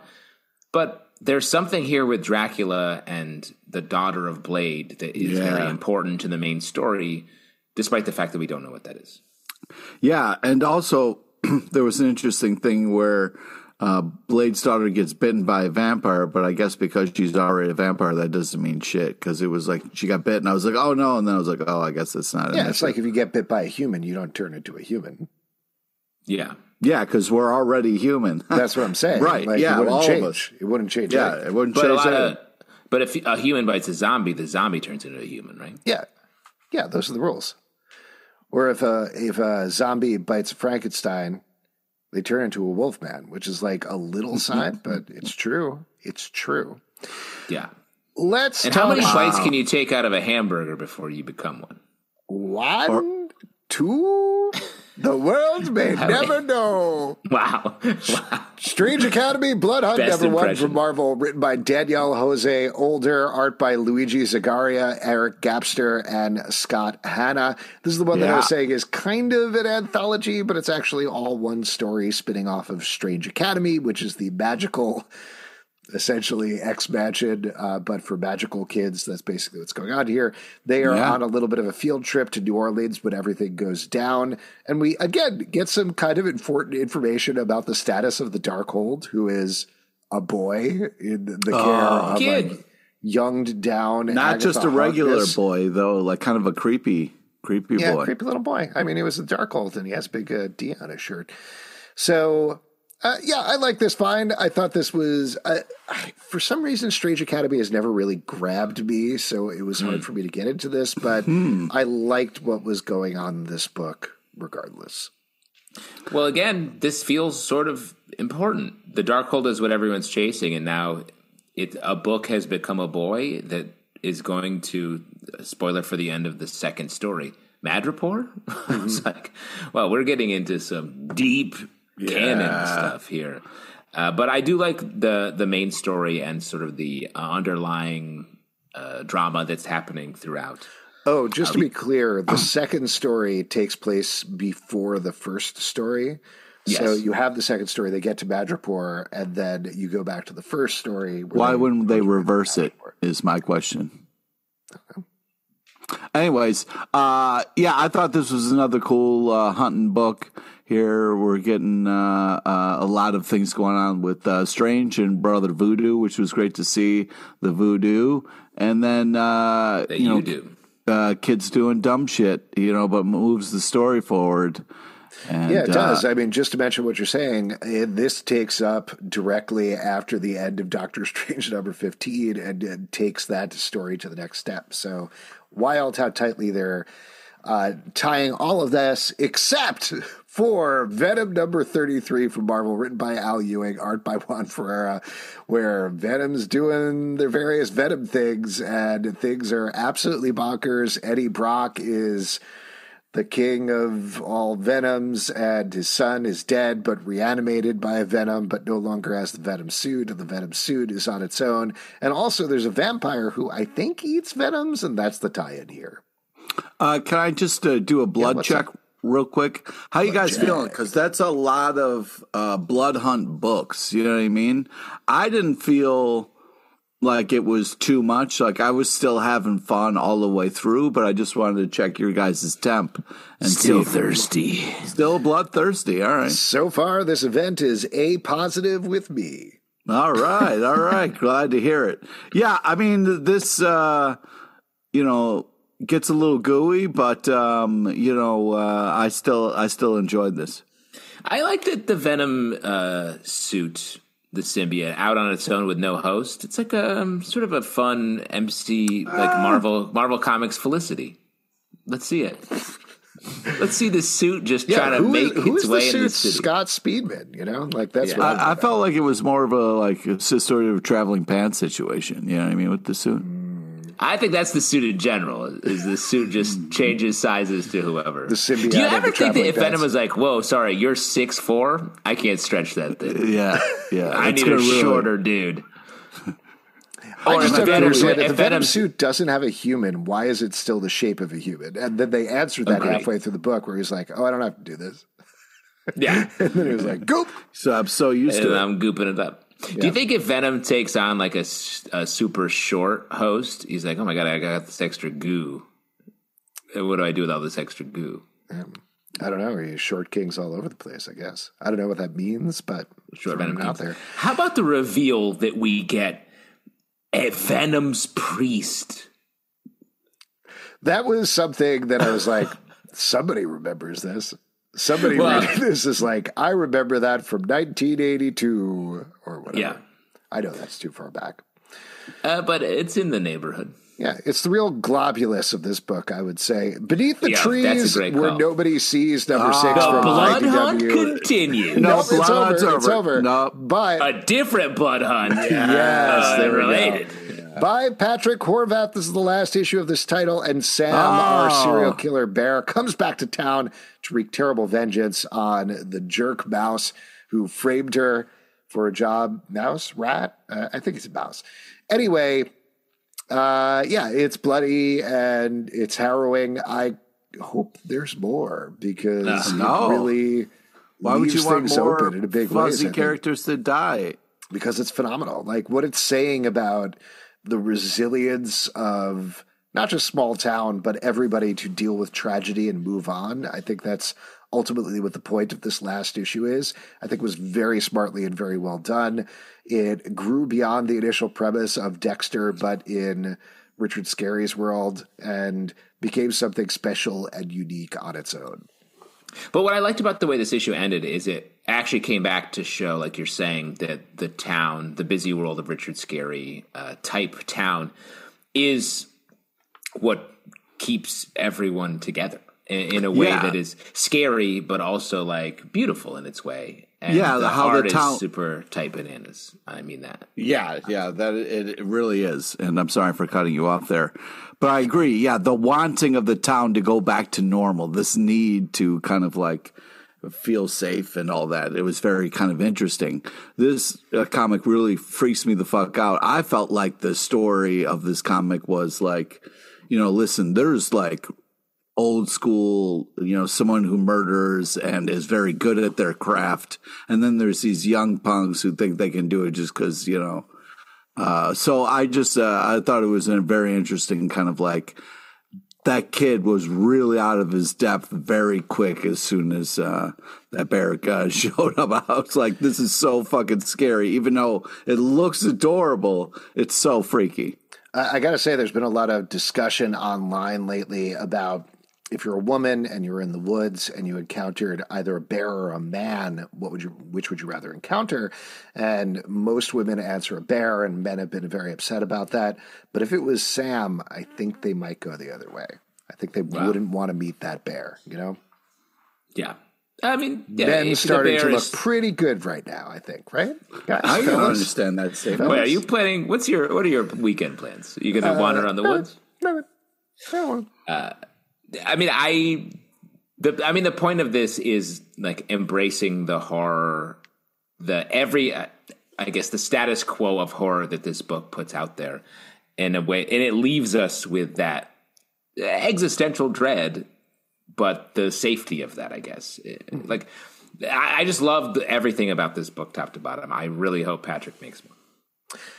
But there's something here with Dracula and the daughter of Blade that is yeah. very important to the main story, despite the fact that we don't know what that is. Yeah, and also. There was an interesting thing where uh, Blade's daughter gets bitten by a vampire, but I guess because she's already a vampire, that doesn't mean shit. Because it was like she got bit, and I was like, "Oh no!" And then I was like, "Oh, I guess that's not." Yeah, it's like if you get bit by a human, you don't turn into a human. Yeah, yeah, because we're already human. That's what I'm saying. Right? Like, yeah, it wouldn't all change. of us. It wouldn't change. Yeah, anything. it wouldn't but change. A lot anything. of, but if a human bites a zombie, the zombie turns into a human, right? Yeah, yeah, those are the rules. Or if a if a zombie bites a Frankenstein, they turn into a wolfman, which is like a little sign, but it's true. It's true. Yeah. Let's And talk how many about bites can you take out of a hamburger before you become one? One, or, two. The world may never know. Wow. Wow. Strange Academy, Blood Hunt, Best number impression. one from Marvel, written by Danielle Jose Older, art by Luigi Zagaria, Eric Gapster, and Scott Hanna. This is the one that I was Yeah. saying is kind of an anthology, but it's actually all one story spinning off of Strange Academy, which is the magical, essentially X-Mansion, uh, but for magical kids. That's basically what's going on here. They are Yeah. on a little bit of a field trip to New Orleans when everything goes down. And we, again, get some kind of important information about the status of the Darkhold, who is a boy in the care of kid. like younged down. not Agatha just a regular Harkness. boy, though, like kind of a creepy, creepy Yeah, boy. creepy little boy. I mean, he was a Darkhold, and he has a big uh, D on his shirt. So... Uh, yeah, I like this find. I thought this was, uh, I, for some reason, Strange Academy has never really grabbed me, so it was hard for me to get into this, but I liked what was going on in this book regardless. Well, again, this feels sort of important. The Darkhold is what everyone's chasing, and now it a book has become a boy that is going to, spoiler for the end of the second story, Madripoor? Mm-hmm. It's like, well, we're getting into some deep... Yeah. canon stuff here, uh, but I do like the the main story and sort of the uh, underlying uh, drama that's happening throughout. Oh, just to be clear, the second story takes place before the first story. Yes. So you have the second story, they get to Madripoor, and then you go back to the first story. where Why they- wouldn't they reverse it? Is my question. Okay. Anyways, uh, yeah, I thought this was another cool uh, hunting book. Here we're getting uh, uh, a lot of things going on with uh, Strange and Brother Voodoo, which was great to see the Voodoo, and then uh, That you know, you do. Uh, kids doing dumb shit, you know, but moves the story forward. And, Yeah, it does. Uh, I mean, just to mention what you're saying, it, this takes up directly after the end of Doctor Strange number fifteen and, and takes that story to the next step. So wild how tightly they're uh, tying all of this, except for Venom number thirty-three from Marvel, written by Al Ewing, art by Juan Ferreira, where Venom's doing their various Venom things, and things are absolutely bonkers. Eddie Brock is the king of all Venoms, and his son is dead but reanimated by a Venom, but no longer has the Venom suit, and the Venom suit is on its own. And also there's a vampire who I think eats Venoms, and that's the tie-in here. Uh, can I just uh, do a blood what's check up? real quick? How you guys check. feeling? Because that's a lot of uh, blood hunt books. You know what I mean? I didn't feel like it was too much. Like I was still having fun all the way through, but I just wanted to check your guys' temp and Still see thirsty. Still bloodthirsty. All right. So far, this event is A positive with me. All right. All right. Glad to hear it. Yeah. I mean, this, uh, you know, gets a little gooey, but, um, you know, uh, I still, I still enjoyed this. I like that the Venom uh, suit, the symbiote, out on its own with no host. It's like a um, sort of a fun M C, like uh, Marvel Marvel Comics Felicity. Let's see it. Let's see the suit just yeah, trying to make is, its way in the city. Scott Speedman, you know, like that's. Yeah. What I, I felt like it was more of a like a sort of traveling pants situation. You know what I mean with the suit. I think that's the suit in general. Is the suit just changes sizes to whoever? The symbiote. Do you ever think that if pants. Venom was like, "Whoa, sorry, you're six four, I can't stretch that thing. Yeah, yeah. I need a really... shorter dude." I just don't understand. If the Venom suit doesn't have a human, why is it still the shape of a human? And then they answered that Agreed. halfway through the book, where he's like, "Oh, I don't have to do this." Yeah, and then he was like, "Goop." So I'm so used and to it. I'm gooping it up. Yeah. Do you think if Venom takes on like a, a super short host, he's like, "Oh my god, I got this extra goo. What do I do with all this extra goo?" Um, I don't know. He's short kings all over the place, I guess. I don't know what that means, but short Venom out there. How about the reveal that we get at Venom's priest? That was something that I was like, somebody remembers this. Somebody well, reading this is like, I remember that from nineteen eighty-two or whatever. Yeah. I know that's too far back. Uh, but it's in the neighborhood. Yeah, it's the real globulus of this book, I would say. Beneath the yeah, trees where call. nobody sees number oh, six the from blood I D W. Hunt continues. No, no it's blood over. hunt's over. It's over. No. But a different blood hunt. yes, uh, they're related. Yeah. By Patrick Horvath. This is the last issue of this title, and Sam, oh. our serial killer bear, comes back to town to wreak terrible vengeance on the jerk mouse who framed her for a job. Mouse? Rat? Uh, I think it's a mouse. Anyway, uh, yeah, it's bloody and it's harrowing. I hope there's more because uh, no. it really Why would you want more open in a big fuzzy ways, characters to die? Because it's phenomenal. Like what it's saying about the resilience of not just small town, but everybody to deal with tragedy and move on. I think that's ultimately what the point of this last issue is. I think it was very smartly and very well done. It grew beyond the initial premise of Dexter, but in Richard Scarry's world, and became something special and unique on its own. But what I liked about the way this issue ended is it actually came back to show, like you're saying, that the town, the busy world of Richard Scarry uh, type town, is what keeps everyone together in, in a way yeah. that is scary, but also like beautiful in its way. And yeah, the how art the town is super tight bananas. I mean that. Yeah, yeah, that it, it really is. And I'm sorry for cutting you off there, but I agree. Yeah, the wanting of the town to go back to normal, this need to kind of like feel safe and all that. It was very kind of interesting. This uh, comic really freaks me the fuck out. I felt like the story of this comic was like, you know, listen, there's like old school, you know, someone who murders and is very good at their craft. And then there's these young punks who think they can do it just because, you know. Uh, so I just, uh, I thought it was a very interesting kind of like, that kid was really out of his depth very quick as soon as uh, that bear uh, showed up. I was like, this is so fucking scary. Even though it looks adorable, it's so freaky. I got to say, there's been a lot of discussion online lately about if you're a woman and you're in the woods and you encountered either a bear or a man, what would you, which would you rather encounter? And most women answer a bear, and men have been very upset about that. But if it was Sam, I think they might go the other way. I think they wow. wouldn't want to meet that bear, you know? Yeah. I mean, yeah, men's starting to look is... pretty good right now, I think, right? Guys, I don't understand that statement. Wait, are you planning, what's your, what are your weekend plans? Are you going to uh, wander around the woods? No, no. Uh, I mean, I, the, I mean, the point of this is like embracing the horror, the every, uh, I guess the status quo of horror that this book puts out there in a way, and it leaves us with that existential dread, but the safety of that, I guess. Like, I, I just loved everything about this book, top to bottom. I really hope Patrick makes more.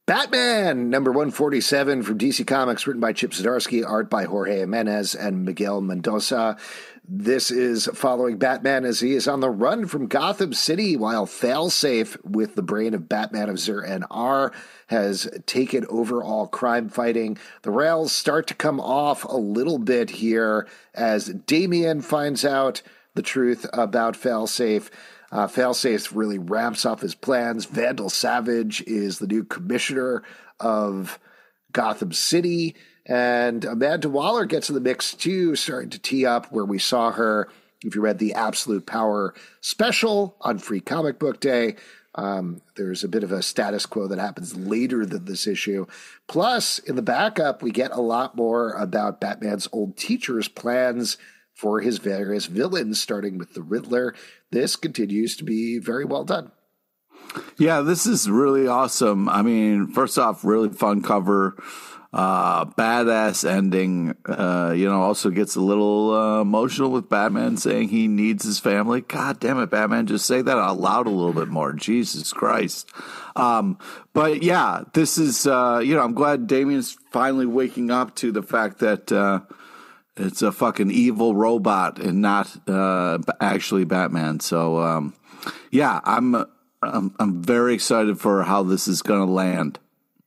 Batman, number one forty-seven from D C Comics, written by Chip Zdarsky, art by Jorge Jimenez and Miguel Mendoza. This is following Batman as he is on the run from Gotham City while Failsafe, with the brain of Batman of Zur-En-Arrh, has taken over all crime fighting. The rails start to come off a little bit here as Damian finds out the truth about Failsafe. Uh, Failsafe really ramps up his plans. Vandal Savage is the new commissioner of Gotham City. And Amanda Waller gets in the mix, too, starting to tee up where we saw her, if you read the Absolute Power special on Free Comic Book Day. Um, there's a bit of a status quo that happens later than this issue. Plus, in the backup, we get a lot more about Batman's old teacher's plans for his various villains, starting with the Riddler. This continues to be very well done. Yeah, this is really awesome. I mean, first off, really fun cover, uh, badass ending. Uh, you know, also gets a little uh, emotional with Batman saying he needs his family. God damn it, Batman, just say that out loud a little bit more. Jesus Christ. Um, but yeah, this is, uh, you know, I'm glad Damian's finally waking up to the fact that, uh, it's a fucking evil robot and not uh, actually Batman. So, um, yeah, I'm, I'm I'm very excited for how this is going to land.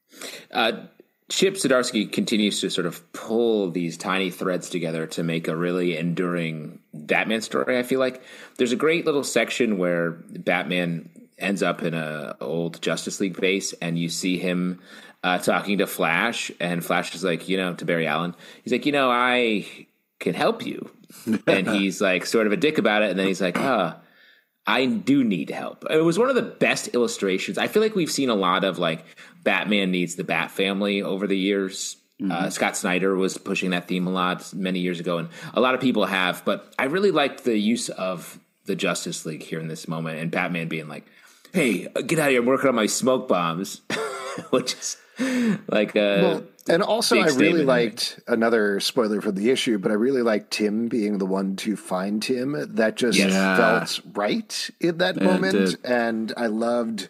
Uh, Chip Zdarsky continues to sort of pull these tiny threads together to make a really enduring Batman story. I feel like there's a great little section where Batman ends up in a old Justice League base, and you see him Uh, talking to Flash, and Flash is like, you know, to Barry Allen, he's like, you know, I can help you. And he's like sort of a dick about it. And then he's like, oh, I do need help. It was one of the best illustrations. I feel like we've seen a lot of like Batman needs the Bat family over the years. Mm-hmm. Uh, Scott Snyder was pushing that theme a lot many years ago, and a lot of people have. But I really liked the use of the Justice League here in this moment, and Batman being like, hey, get out of here. I'm working on my smoke bombs, which is like a well, and also I really liked another spoiler for the issue, but I really liked Tim being the one to find him. That just yeah. felt right in that yeah, moment, and I loved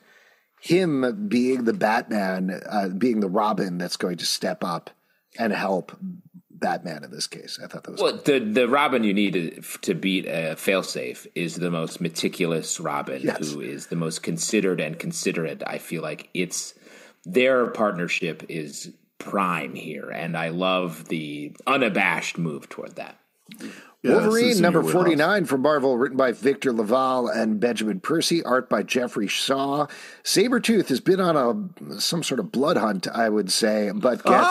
him being the Batman, uh, being the Robin that's going to step up and help Batman in this case. I thought that was well. cool. The the Robin you need to, to beat a Failsafe is the most meticulous Robin, yes. who is the most considered and considerate. I feel like it's their partnership is prime here, and I love the unabashed move toward that. Yeah, Wolverine, number forty-nine from Marvel, written by Victor Laval and Benjamin Percy, art by Jeffrey Shaw. Sabretooth has been on a some sort of blood hunt, I would say, but gets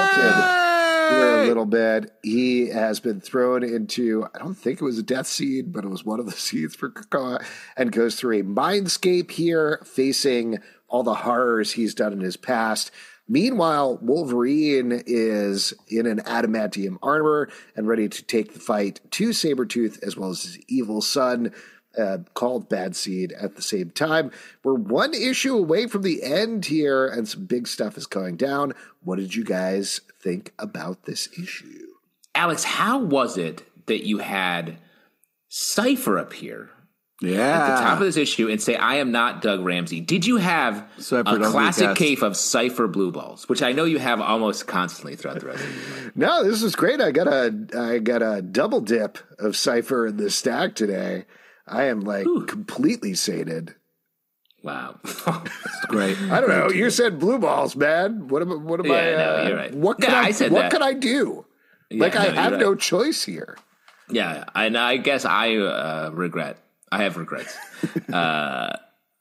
vaulted here a little bit. He has been thrown into, I don't think it was a death seed, but it was one of the seeds for Krakoa, and goes through a mindscape here, facing all the horrors he's done in his past. Meanwhile, Wolverine is in an adamantium armor and ready to take the fight to Sabretooth as well as his evil son, uh, called Bad Seed, at the same time. We're one issue away from the end here, and some big stuff is going down. What did you guys think about this issue? Alex, how was it that you had Cypher appear yeah. at the top of this issue and say, I am not Doug Ramsey? Did you have Cypher, a classic case of Cypher blue balls, which I know you have almost constantly throughout the rest of the year? No, this is great. I got a I got a double dip of Cypher in this stack today. I am like Ooh. completely sated. Wow. That's great. I don't know. You said blue balls, man. What am, what am yeah, I? Uh, no, you're right. What can yeah, I, I said what that. can I do? Yeah, like, no, I have right. no choice here. Yeah, and I guess I uh, regret. I have regrets. uh,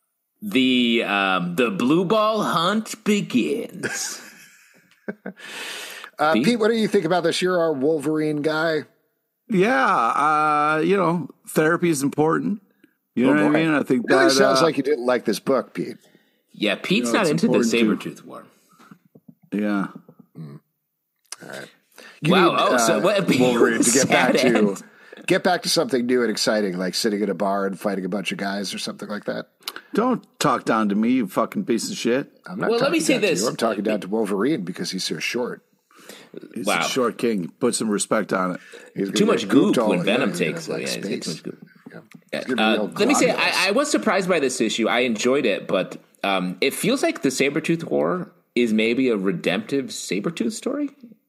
the um, the blue ball hunt begins. uh, Pete? Pete, what do you think about this? You're our Wolverine guy. Yeah, uh, you know, therapy is important. You know oh, what I mean? I think really that sounds uh, like you didn't like this book, Pete. Yeah, Pete's you know, not into the Sabretooth to... War. Yeah. Mm. All right. You wow. need, oh, uh, so what? Wolverine to get back end. to get back to something new and exciting, like sitting at a bar and fighting a bunch of guys or something like that. Don't talk down to me, you fucking piece of shit. I'm not. Well, talking let me say down this. To you. I'm talking down to Wolverine because he's so short. He's wow. a short king. Put some respect on it. He's too much goop all, when Venom yeah, takes. So, like yeah, he's too much goop. Yeah. Uh, let me say, I, I was surprised by this issue. I enjoyed it, but um, it feels like the Sabretooth War is maybe a redemptive Sabretooth story.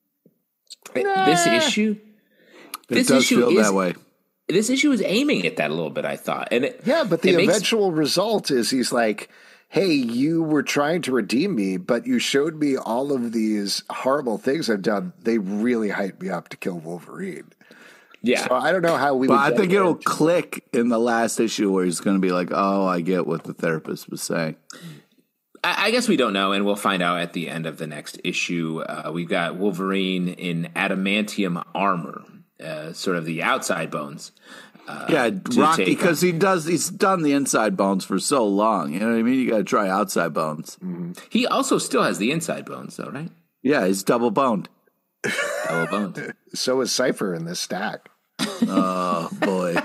Nah. This issue, It this does issue feel is, that way. This issue is aiming at that a little bit, I thought. And it, Yeah, but the it makes, eventual result is he's like, hey, you were trying to redeem me, but you showed me all of these horrible things I've done. They really hyped me up to kill Wolverine. yeah. So I don't know how we But would I get think there. it'll click in the last issue where he's going to be like, oh, I get what the therapist was saying. I, I guess we don't know, and we'll find out at the end of the next issue. Uh, we've got Wolverine in adamantium armor, uh, sort of the outside bones. Uh, Yeah, to Rocky, take because he does, he's done the inside bones for so long. You know what I mean? You got to try outside bones. He also still has the inside bones, though, right? Yeah, he's double boned. Double boned. So is Cypher in this stack. Oh, boy.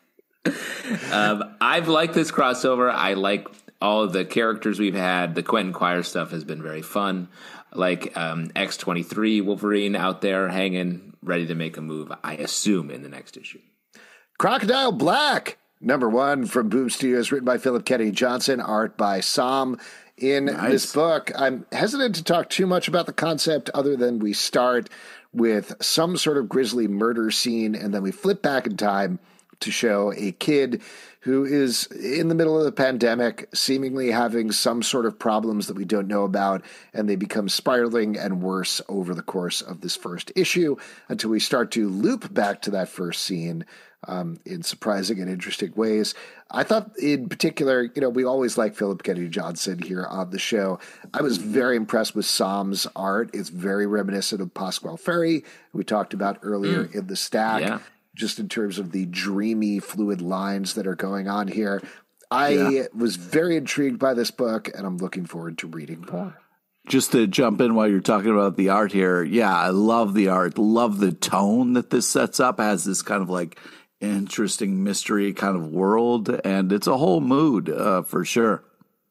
um, I've liked this crossover. I like all of the characters we've had. The Quentin Quire stuff has been very fun. Like um, X twenty-three Wolverine out there hanging, ready to make a move, I assume, in the next issue. Crocodile Black, number one from Boom Studios, written by Philip Kennedy Johnson, art by Sam. In Nice. this book, I'm hesitant to talk too much about the concept other than we start with some sort of grisly murder scene, and then we flip back in time to show a kid who is in the middle of the pandemic, seemingly having some sort of problems that we don't know about, and they become spiraling and worse over the course of this first issue until we start to loop back to that first scene um, in surprising and interesting ways. I thought in particular, you know, we always like Philip Kennedy Johnson here on the show. I was very impressed with Sam's art. It's very reminiscent of Pasquale Ferry, who we talked about earlier Mm. in the stack. Yeah. Just in terms of the dreamy, fluid lines that are going on here. I Yeah. was very intrigued by this book, and I'm looking forward to reading more. Just to jump in while you're talking about the art here, yeah, I love the art. Love the tone that this sets up. It has this kind of like interesting mystery kind of world, and it's a whole mood uh, for sure.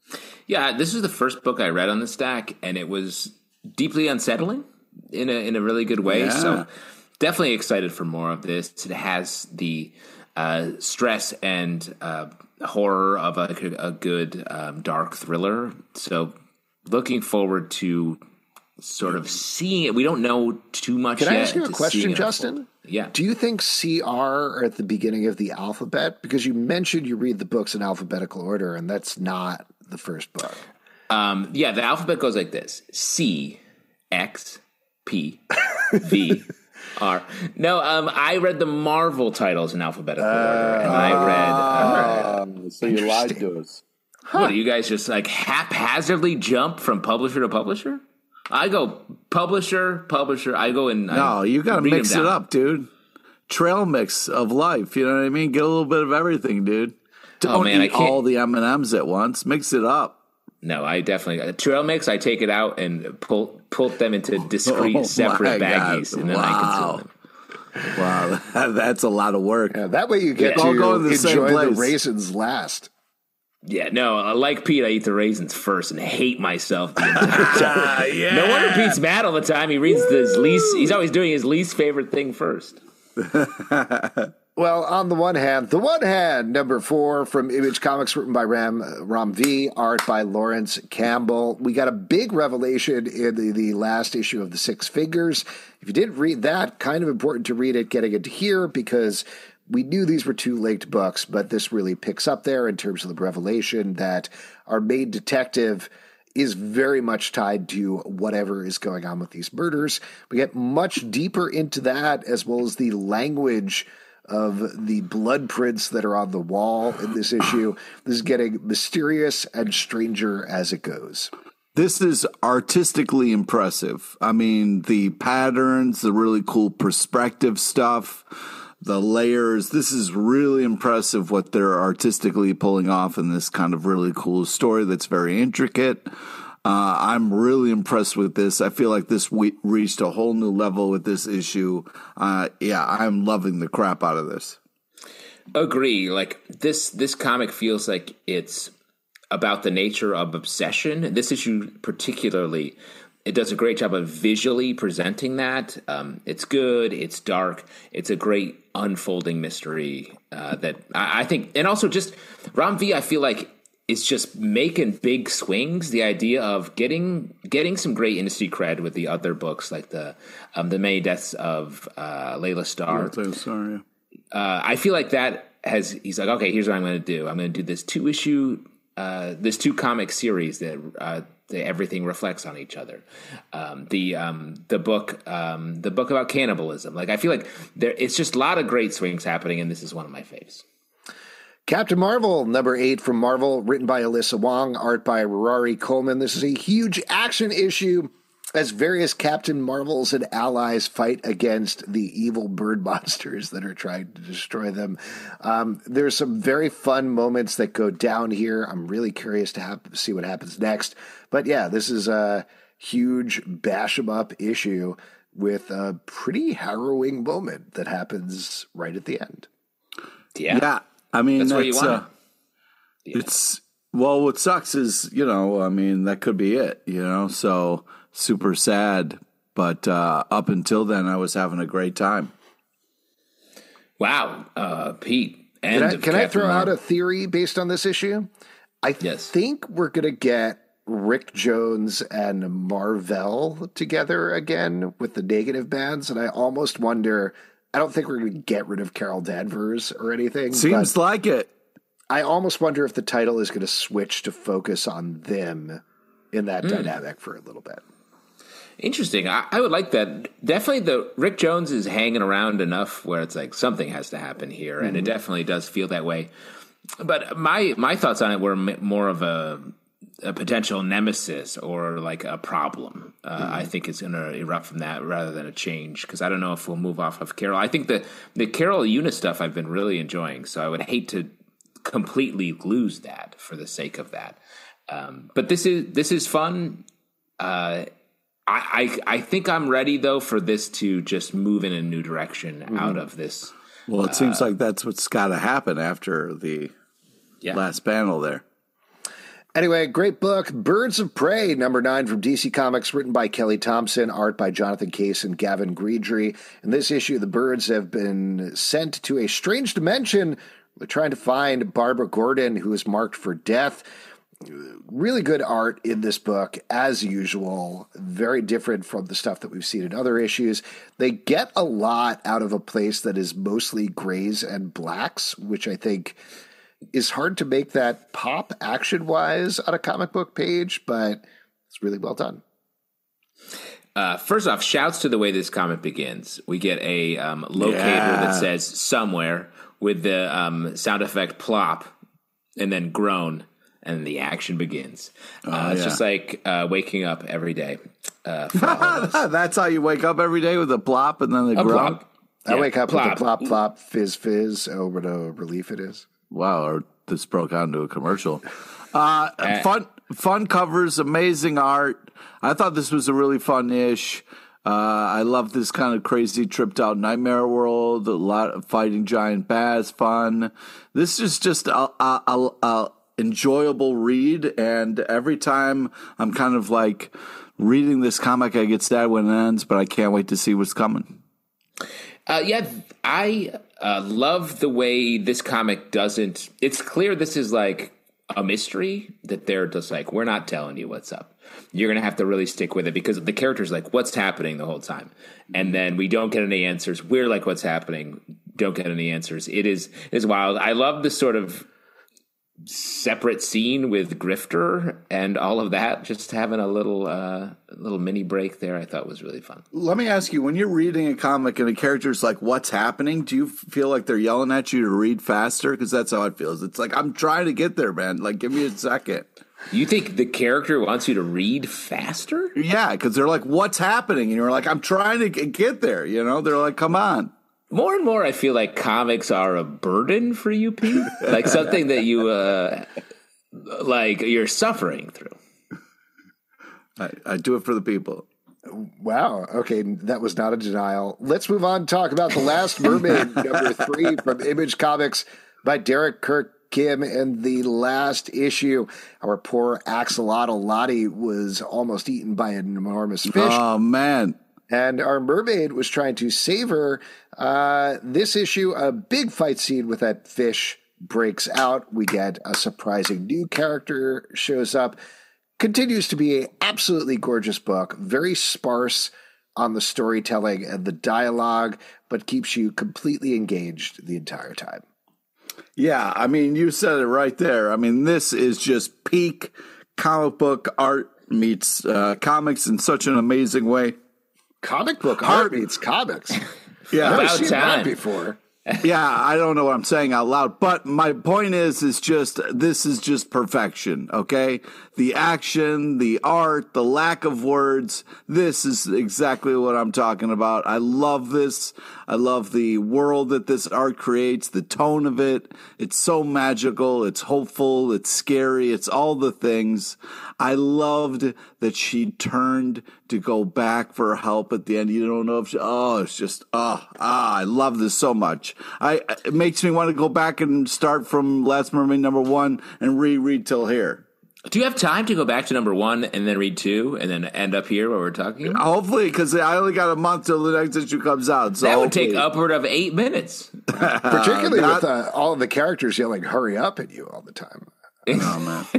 Yeah, this is the first book I read on the stack, and it was deeply unsettling in a in a really good way. Yeah. So definitely excited for more of this. It has the uh, stress and uh, horror of a, a good um, dark thriller. So looking forward to sort of seeing it. We don't know too much Can yet. I ask you a to question, seeing it Justin? unfold. Yeah. Do you think C R are at the beginning of the alphabet? Because you mentioned you read the books in alphabetical order, and that's not the first book. Um, yeah, the alphabet goes like this: C, X, P, V, R. No, um, I read the Marvel titles in alphabetical order, and I read. Uh, so you lied to us. What do you guys just like haphazardly jump from publisher to publisher? I go publisher, publisher. I go and No, I you got to read mix them it down. up, dude. Trail mix of life. You know what I mean? Get a little bit of everything, dude. Don't man, I eat can't- all the M and M's at once. Mix it up. No, I definitely trail mix. I take it out and pull pull them into discrete, Oh, separate my baggies, God. and then I Wow. consume them. Wow, that- that's a lot of work. Yeah, that way you get Yeah. to All go in the same enjoy the place. raisins last. Yeah, no, uh, like Pete, I eat the raisins first and hate myself the entire time. yeah. No wonder Pete's mad all the time. He reads his least. He's always doing his least favorite thing first. Well, on the one hand, the one hand, number four from Image Comics, written by Ram Ram V, art by Lawrence Campbell. We got a big revelation in the, the last issue of the Six Fingers. If you didn't read that, kind of important to read it, getting it here, because we knew these were two linked books, but this really picks up there in terms of the revelation that our main detective is very much tied to whatever is going on with these murders. We get much deeper into that, as well as the language of the blood prints that are on the wall in this issue. This is getting mysterious and stranger as it goes. This is artistically impressive. I mean, the patterns, the really cool perspective stuff, the layers. This is really impressive what they're artistically pulling off in this kind of really cool story that's very intricate. Uh, I'm really impressed with this. I feel like this we- reached a whole new level with this issue. Uh, yeah, I'm loving the crap out of this. Agree. Like this, this comic feels like it's about the nature of obsession. This issue particularly, it does a great job of visually presenting that. Um, it's good. It's dark. It's a great unfolding mystery uh, that I, I think, and also just Ram V, I feel like is just making big swings. The idea of getting getting some great industry cred with the other books, like the um, the Many Deaths of uh, Layla Starr. Layla Starr, yeah. Uh, I feel like that has. He's like, okay, here's what I'm going to do. I'm going to do this two issue, uh, this two comic series that. Uh, that everything reflects on each other. Um, the um, the book um, the book about cannibalism. Like I feel like there it's just a lot of great swings happening, and this is one of my faves. Captain Marvel, number eight from Marvel, written by Alyssa Wong, art by Rory Coleman. This is a huge action issue as various Captain Marvels and allies fight against the evil bird monsters that are trying to destroy them. Um, there's some very fun moments that go down here. I'm really curious to have, see what happens next. But yeah, this is a huge bash 'em up issue with a pretty harrowing moment that happens right at the end. Yeah. Yeah. I mean, that's, that's what you want. Uh, yeah. It's, well, what sucks is, you know, I mean, that could be it, you know, so super sad. But uh, up until then, I was having a great time. Wow. Uh, Pete. End Can I, can I throw Marvel. out a theory based on this issue? I Yes. think we're going to get Rick Jones and Marvel together again with the negative bands. And I almost wonder, I don't think we're going to get rid of Carol Danvers or anything. Seems but like it. I almost wonder if the title is going to switch to focus on them in that mm. dynamic for a little bit. Interesting. I, I would like that. Definitely the Rick Jones is hanging around enough where it's like something has to happen here. And mm-hmm. it definitely does feel that way. But my, my thoughts on it were more of a, a potential nemesis or like a problem. Uh, mm-hmm. I think it's going to erupt from that rather than a change, because I don't know if we'll move off of Carol. I think the, the Carol Eunice stuff I've been really enjoying, so I would hate to completely lose that for the sake of that. Um, but this is this is fun. Uh, I, I I think I'm ready, though, for this to just move in a new direction mm-hmm. out of this. Well, it uh, seems like that's what's got to happen after the yeah. last panel there. Anyway, great book, Birds of Prey, number nine from D C Comics, written by Kelly Thompson, art by Jonathan Case and Gavin Greedry. In this issue, the birds have been sent to a strange dimension. They're trying to find Barbara Gordon, who is marked for death. Really good art in this book, as usual. Very different from the stuff that we've seen in other issues. They get a lot out of a place that is mostly grays and blacks, which I think is hard to make that pop action-wise on a comic book page, but it's really well done. Uh, first off, shouts to the way this comic begins. We get a um, locator yeah. that says somewhere with the um, sound effect plop and then groan, and the action begins. Uh, oh, it's yeah. just like uh, waking up every day. Uh, That's how you wake up every day, with a plop and then the a groan? Plop. I yeah, wake up plop. with a plop, plop, fizz, fizz. Oh, what a relief it is. Wow, or this broke out into a commercial. Uh, uh, fun fun covers, amazing art. I thought this was a really fun-ish. Uh, I love this kind of crazy tripped out nightmare world. A lot of fighting giant bats, fun. This is just a, a, a, a enjoyable read, and every time I'm kind of like reading this comic, I get sad when it ends, but I can't wait to see what's coming. Uh, yeah, I uh, love the way this comic doesn't. It's clear this is like a mystery that they're just like, we're not telling you what's up. You're going to have to really stick with it, because the character's like, what's happening the whole time? And then we don't get any answers. We're like, what's happening? Don't get any answers. It is, it is wild. I love this sort of separate scene with Grifter and all of that. Just having a little uh, little mini break there, I thought was really fun. Let me ask you, when you're reading a comic and a character's like, what's happening? Do you feel like they're yelling at you to read faster? Because that's how it feels. It's like, I'm trying to get there, man. Like, give me a second. You think the character wants you to read faster? Yeah, because they're like, what's happening? And you're like, I'm trying to get there. You know, they're like, come on. More and more, I feel like comics are a burden for you, Pete. Like something that you, uh, like, you're suffering through. I, I do it for the people. Wow. Okay, that was not a denial. Let's move on and talk about The Last Mermaid, number three from Image Comics by Derek Kirk Kim. In the last issue, our poor axolotl Lottie was almost eaten by an enormous fish. Oh, man. And our mermaid was trying to save her. Uh, this issue, a big fight scene with that fish breaks out. We get a surprising new character shows up. Continues to be an absolutely gorgeous book, very sparse on the storytelling and the dialogue, but keeps you completely engaged the entire time. Yeah, I mean, you said it right there. I mean, this is just peak comic book art meets uh, comics in such an amazing way. Comic book art meets comics. Yeah, I've never about seen time. that before. Yeah, I don't know what I'm saying out loud, but my point is, is just, this is just perfection, okay? The action, the art, the lack of words, this is exactly what I'm talking about. I love this. I love the world that this art creates, the tone of it. It's so magical. It's hopeful. It's scary. It's all the things. I loved that she turned to go back for help at the end. You don't know if she, oh, it's just, oh, ah, I love this so much. I, it makes me want to go back and start from Last Mermaid number one and reread till here. Do you have time to go back to number one and then read two and then end up here where we're talking? Hopefully, because I only got a month till the next issue comes out. So that would hopefully. take upward of eight minutes. Particularly Uh, with uh, all of the characters yelling, hurry up at you all the time. Oh,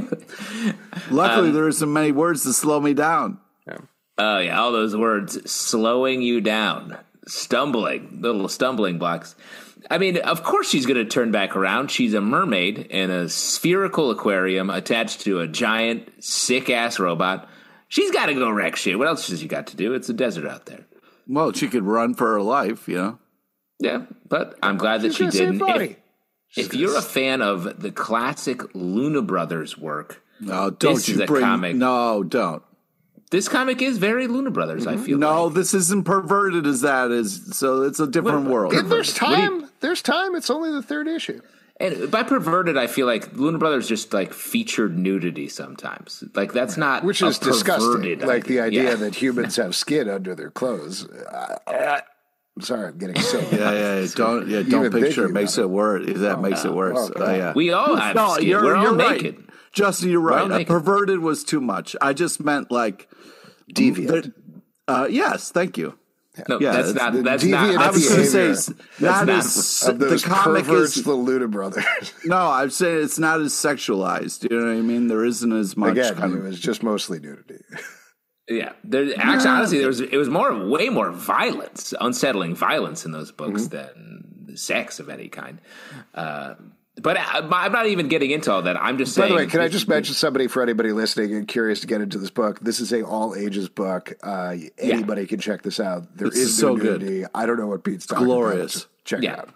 man. Luckily, um, there isn't many words to slow me down. Oh, yeah, all those words slowing you down, stumbling, little stumbling blocks. I mean, of course she's going to turn back around. She's a mermaid in a spherical aquarium attached to a giant, sick-ass robot. She's got to go wreck shit. What else has she got to do? It's a desert out there. Well, she could run for her life, you know? Yeah, but I'm glad that She's she gonna didn't. save If, Bonnie. if you're a fan of the classic Luna Brothers work, No, don't this you is a bring... comic. No, don't. This comic is very Luna Brothers, I feel No, like. this isn't perverted as that is, so it's a different What- world. If there's What do you- time, there's time. It's only the third issue. And by perverted, I feel like Luna Brothers just like featured nudity sometimes. Like that's not Which a is disgusting. perverted Like the idea Yeah. that humans have skin under their clothes. Uh, uh, I'm sorry, I'm getting so. Yeah, yeah, yeah, don't, yeah, don't Even picture thinking it. Makes about it worse. That makes it worse. oh, Uh, yeah. We all have No, skin. you're, We're all you're naked. right. Justin, you're all right. Uh, naked. perverted was too much. I just meant like Deviant. there- Uh, yes, thank you. No, Yeah, that's it's not. the That's deviant not. I was going to say behavior. s- not not- as Of the those comic perverts, is. the Luna Brothers. No, I'm saying it's not as sexualized. You know what I mean? There isn't as much. Again, kind it of, was just mostly nudity. Yeah, there actually, honestly, there was it was more way more violence, unsettling violence in those books Mm-hmm. than sex of any kind. Uh, but I, I'm not even getting into all that. I'm just By saying. the way, can I just mention somebody for anybody listening and curious to get into this book? This is a all ages book. Uh, anybody can check this out. There It's is so no good. nudity. I don't know what Pete's talking glorious. about. Just check Yeah. it out.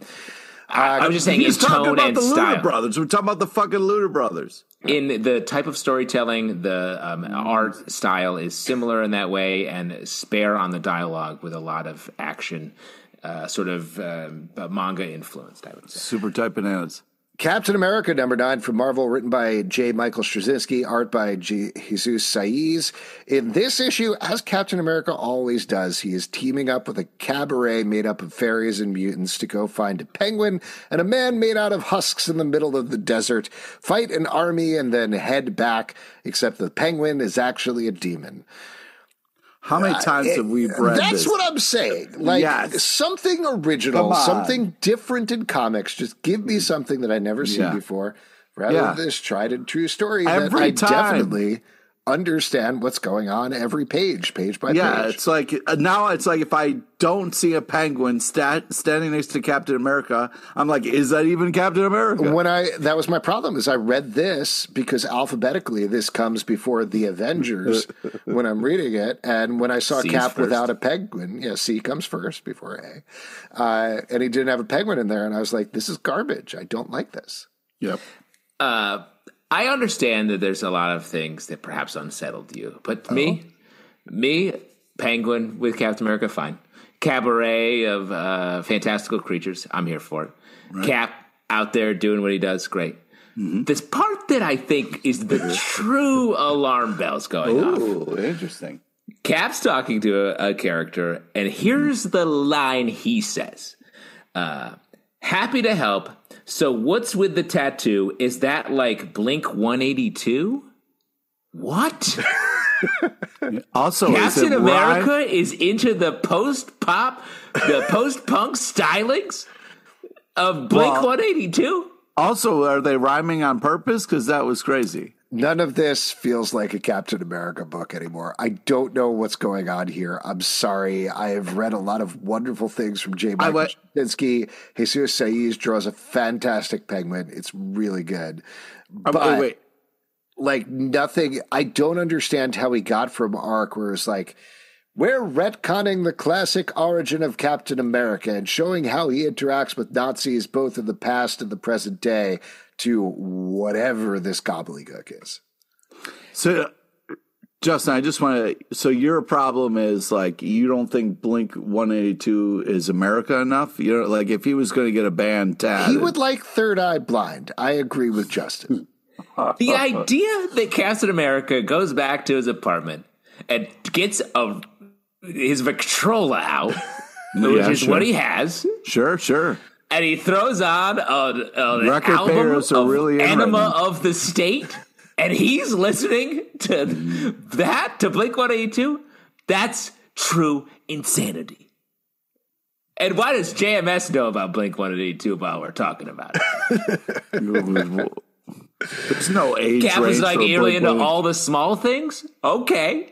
I, I'm just saying in He's talking tone about and the Luna style. Brothers. We're talking about the fucking Luna Brothers. In the type of storytelling, the um, art style is similar in that way, and spare on the dialogue with a lot of action, uh, sort of um, manga influenced, I would say. Super tight bananas. Captain America, number nine from Marvel, written by J. Michael Straczynski, art by G. Jesus Saiz. In this issue, as Captain America always does, he is teaming up with a cabaret made up of fairies and mutants to go find a penguin and a man made out of husks in the middle of the desert, fight an army, and then head back, except the penguin is actually a demon. How many times have we read That's this? what I'm saying. Like Yes. something original, Come on. something different in comics. Just give me something that I never seen Yeah. before, rather Yeah. than this tried and true story Every that I time. definitely understand what's going on every page, page by Yeah, page. it's like uh, now it's like if I don't see a penguin stat, standing next to Captain America, I'm like, is that even Captain America? When I that was my problem is I read this because alphabetically this comes before the Avengers when I'm reading it, and when I saw C's Cap first. without a penguin, yeah, C comes first before A, uh, and he didn't have a penguin in there, and I was like, this is garbage. I don't like this. Yep. Uh, I understand that there's a lot of things that perhaps unsettled you, but me, me, Penguin with Captain America, fine. Cabaret of uh, fantastical creatures, I'm here for it. Cap out there doing what he does, great. This part that I think is the true alarm bells going off. Ooh, interesting. Cap's talking to a, a character, and here's the line he says. Uh, happy to help. So what's with the tattoo? Is that like Blink one eighty-two? What? Also, is Captain it America rhyme? is into the post-pop, the post-punk stylings of Blink Well, one eighty-two? Also, are they rhyming on purpose? Because that was crazy. None of this feels like a Captain America book anymore. I don't know what's going on here. I'm sorry. I have read a lot of wonderful things from J. Michael Straczynski. Jesus Saiz draws a fantastic Penguin. It's really good. Um, but, wait, wait. like, nothing. I don't understand how he got from arc where it's like, we're retconning the classic origin of Captain America and showing how he interacts with Nazis both in the past and the present day, to whatever this gobbledygook is. So, Justin, I just want to. So, your problem is like you don't think Blink one eighty-two is America enough. You know, like if he was going to get a band tatted, he would like Third Eye Blind. I agree with Justin. The idea that Captain America goes back to his apartment and gets a his Victrola out, which yeah, is sure. what he has. Sure, sure. And he throws on a, a, an Record album players are of really Enema in of the State, and he's listening to that, to Blink one eighty-two? That's true insanity. And why does J M S know about Blink one eighty-two while we're talking about it? There's no age Cap range is like for really Blink into one eighty-two. all the small things? Okay.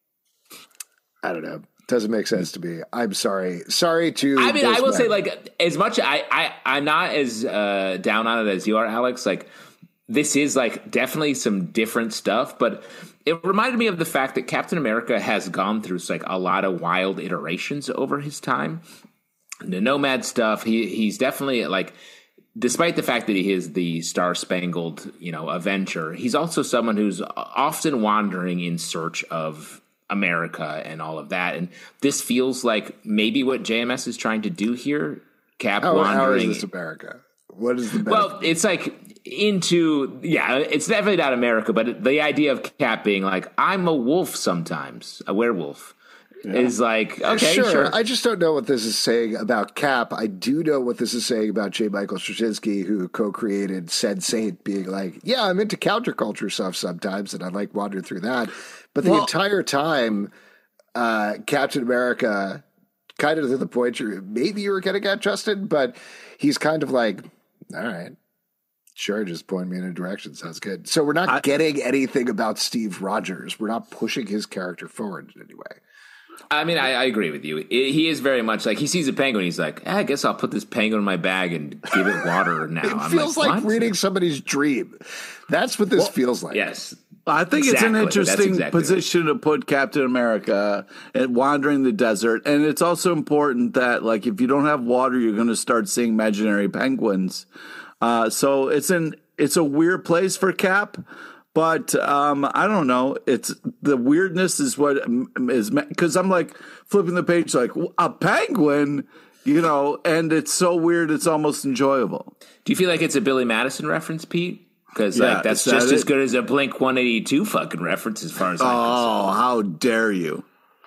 I don't know. Doesn't make sense to me. I'm sorry. Sorry to. I mean, I will men. say, like, as much I, I I'm not as uh, down on it as you are, Alex. Like, this is like definitely some different stuff, but it reminded me of the fact that Captain America has gone through like a lot of wild iterations over his time. The Nomad stuff, he he's definitely like, despite the fact that he is the star-spangled, you know, Avenger, he's also someone who's often wandering in search of America and all of that. And this feels like maybe what J M S is trying to do here. Cap How, wandering. how is this America? What is the benefit? Well, it's like into, yeah, it's definitely not America, but the idea of Cap being like, I'm a wolf sometimes, a werewolf, yeah. is like, okay, sure. sure. I just don't know what this is saying about Cap. I do know what this is saying about J. Michael Straczynski, who co-created Sense eight, being like, yeah, I'm into counterculture stuff sometimes, and I like wandering through that. But the well, entire time, uh, Captain America, kind of to the point you're, maybe you were getting at, Justin, but he's kind of like, all right, sure, just point me in a direction. Sounds good. So we're not I, getting anything about Steve Rogers. We're not pushing his character forward in any way. I mean, I, I agree with you. It, he is very much like, he sees a penguin. He's like, eh, I guess I'll put this penguin in my bag and give it water now. It I'm feels like, like reading somebody's dream. That's what this well, feels like. Yes. I think exactly. it's an interesting exactly position right. to put Captain America at wandering the desert. And it's also important that, like, if you don't have water, you're going to start seeing imaginary penguins. Uh, so it's an it's a weird place for Cap. But um, I don't know. It's the weirdness is what is, because I'm like flipping the page like a penguin, you know, and it's so weird. It's almost enjoyable. Do you feel like it's a Billy Madison reference, Pete? Because yeah, like that's that just it? as good as a Blink one eighty-two fucking reference, as far as I'm oh, concerned. How dare you!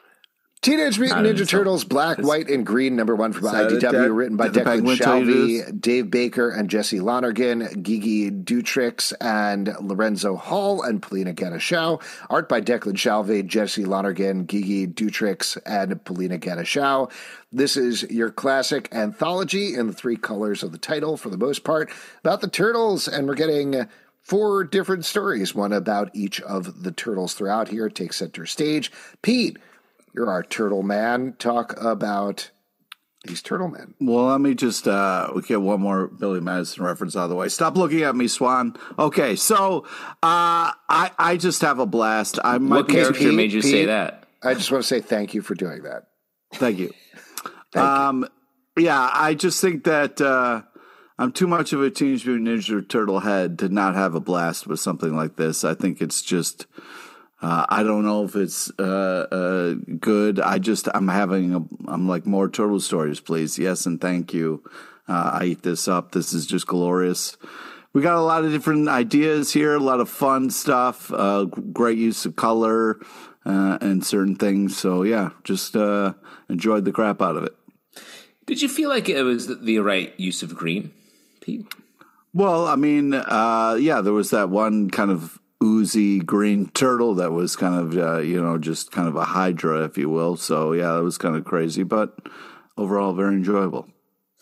Teenage Mutant Ninja Turtles, Black, White, and Green, number one from I D W, written by Declan Shalvey, Dave Baker, and Jesse Lonergan, Gigi Dutrix, and Lorenzo Hall, and Polina Ganeshow. Art by Declan Shalvey, Jesse Lonergan, Gigi Dutrix, and Polina Ganeshow. This is your classic anthology in the three colors of the title, for the most part, about the Turtles, and we're getting four different stories, one about each of the Turtles throughout here. Take center stage. Pete, you're our turtle man. Talk about these turtle men. Well, let me just uh, we get one more Billy Madison reference out of the way. Stop looking at me, Swan. Okay, so uh, I I just have a blast. I what character Pete, made you Pete, say that? I just want to say thank you for doing that. Thank you. thank um, you. Yeah, I just think that uh, I'm too much of a Teenage Mutant Ninja Turtle head to not have a blast with something like this. I think it's just. Uh, I don't know if it's uh, uh, good. I just, I'm having, a, I'm like, more turtle stories, please. Yes, and thank you. Uh, I eat this up. This is just glorious. We got a lot of different ideas here, a lot of fun stuff, uh, great use of color uh, and certain things. So, yeah, just uh, enjoyed the crap out of it. Did you feel like it was the right use of green, Pete? Well, I mean, uh, yeah, there was that one kind of oozy green turtle that was kind of, uh, you know, just kind of a hydra, if you will. So, yeah, that was kind of crazy, but overall very enjoyable.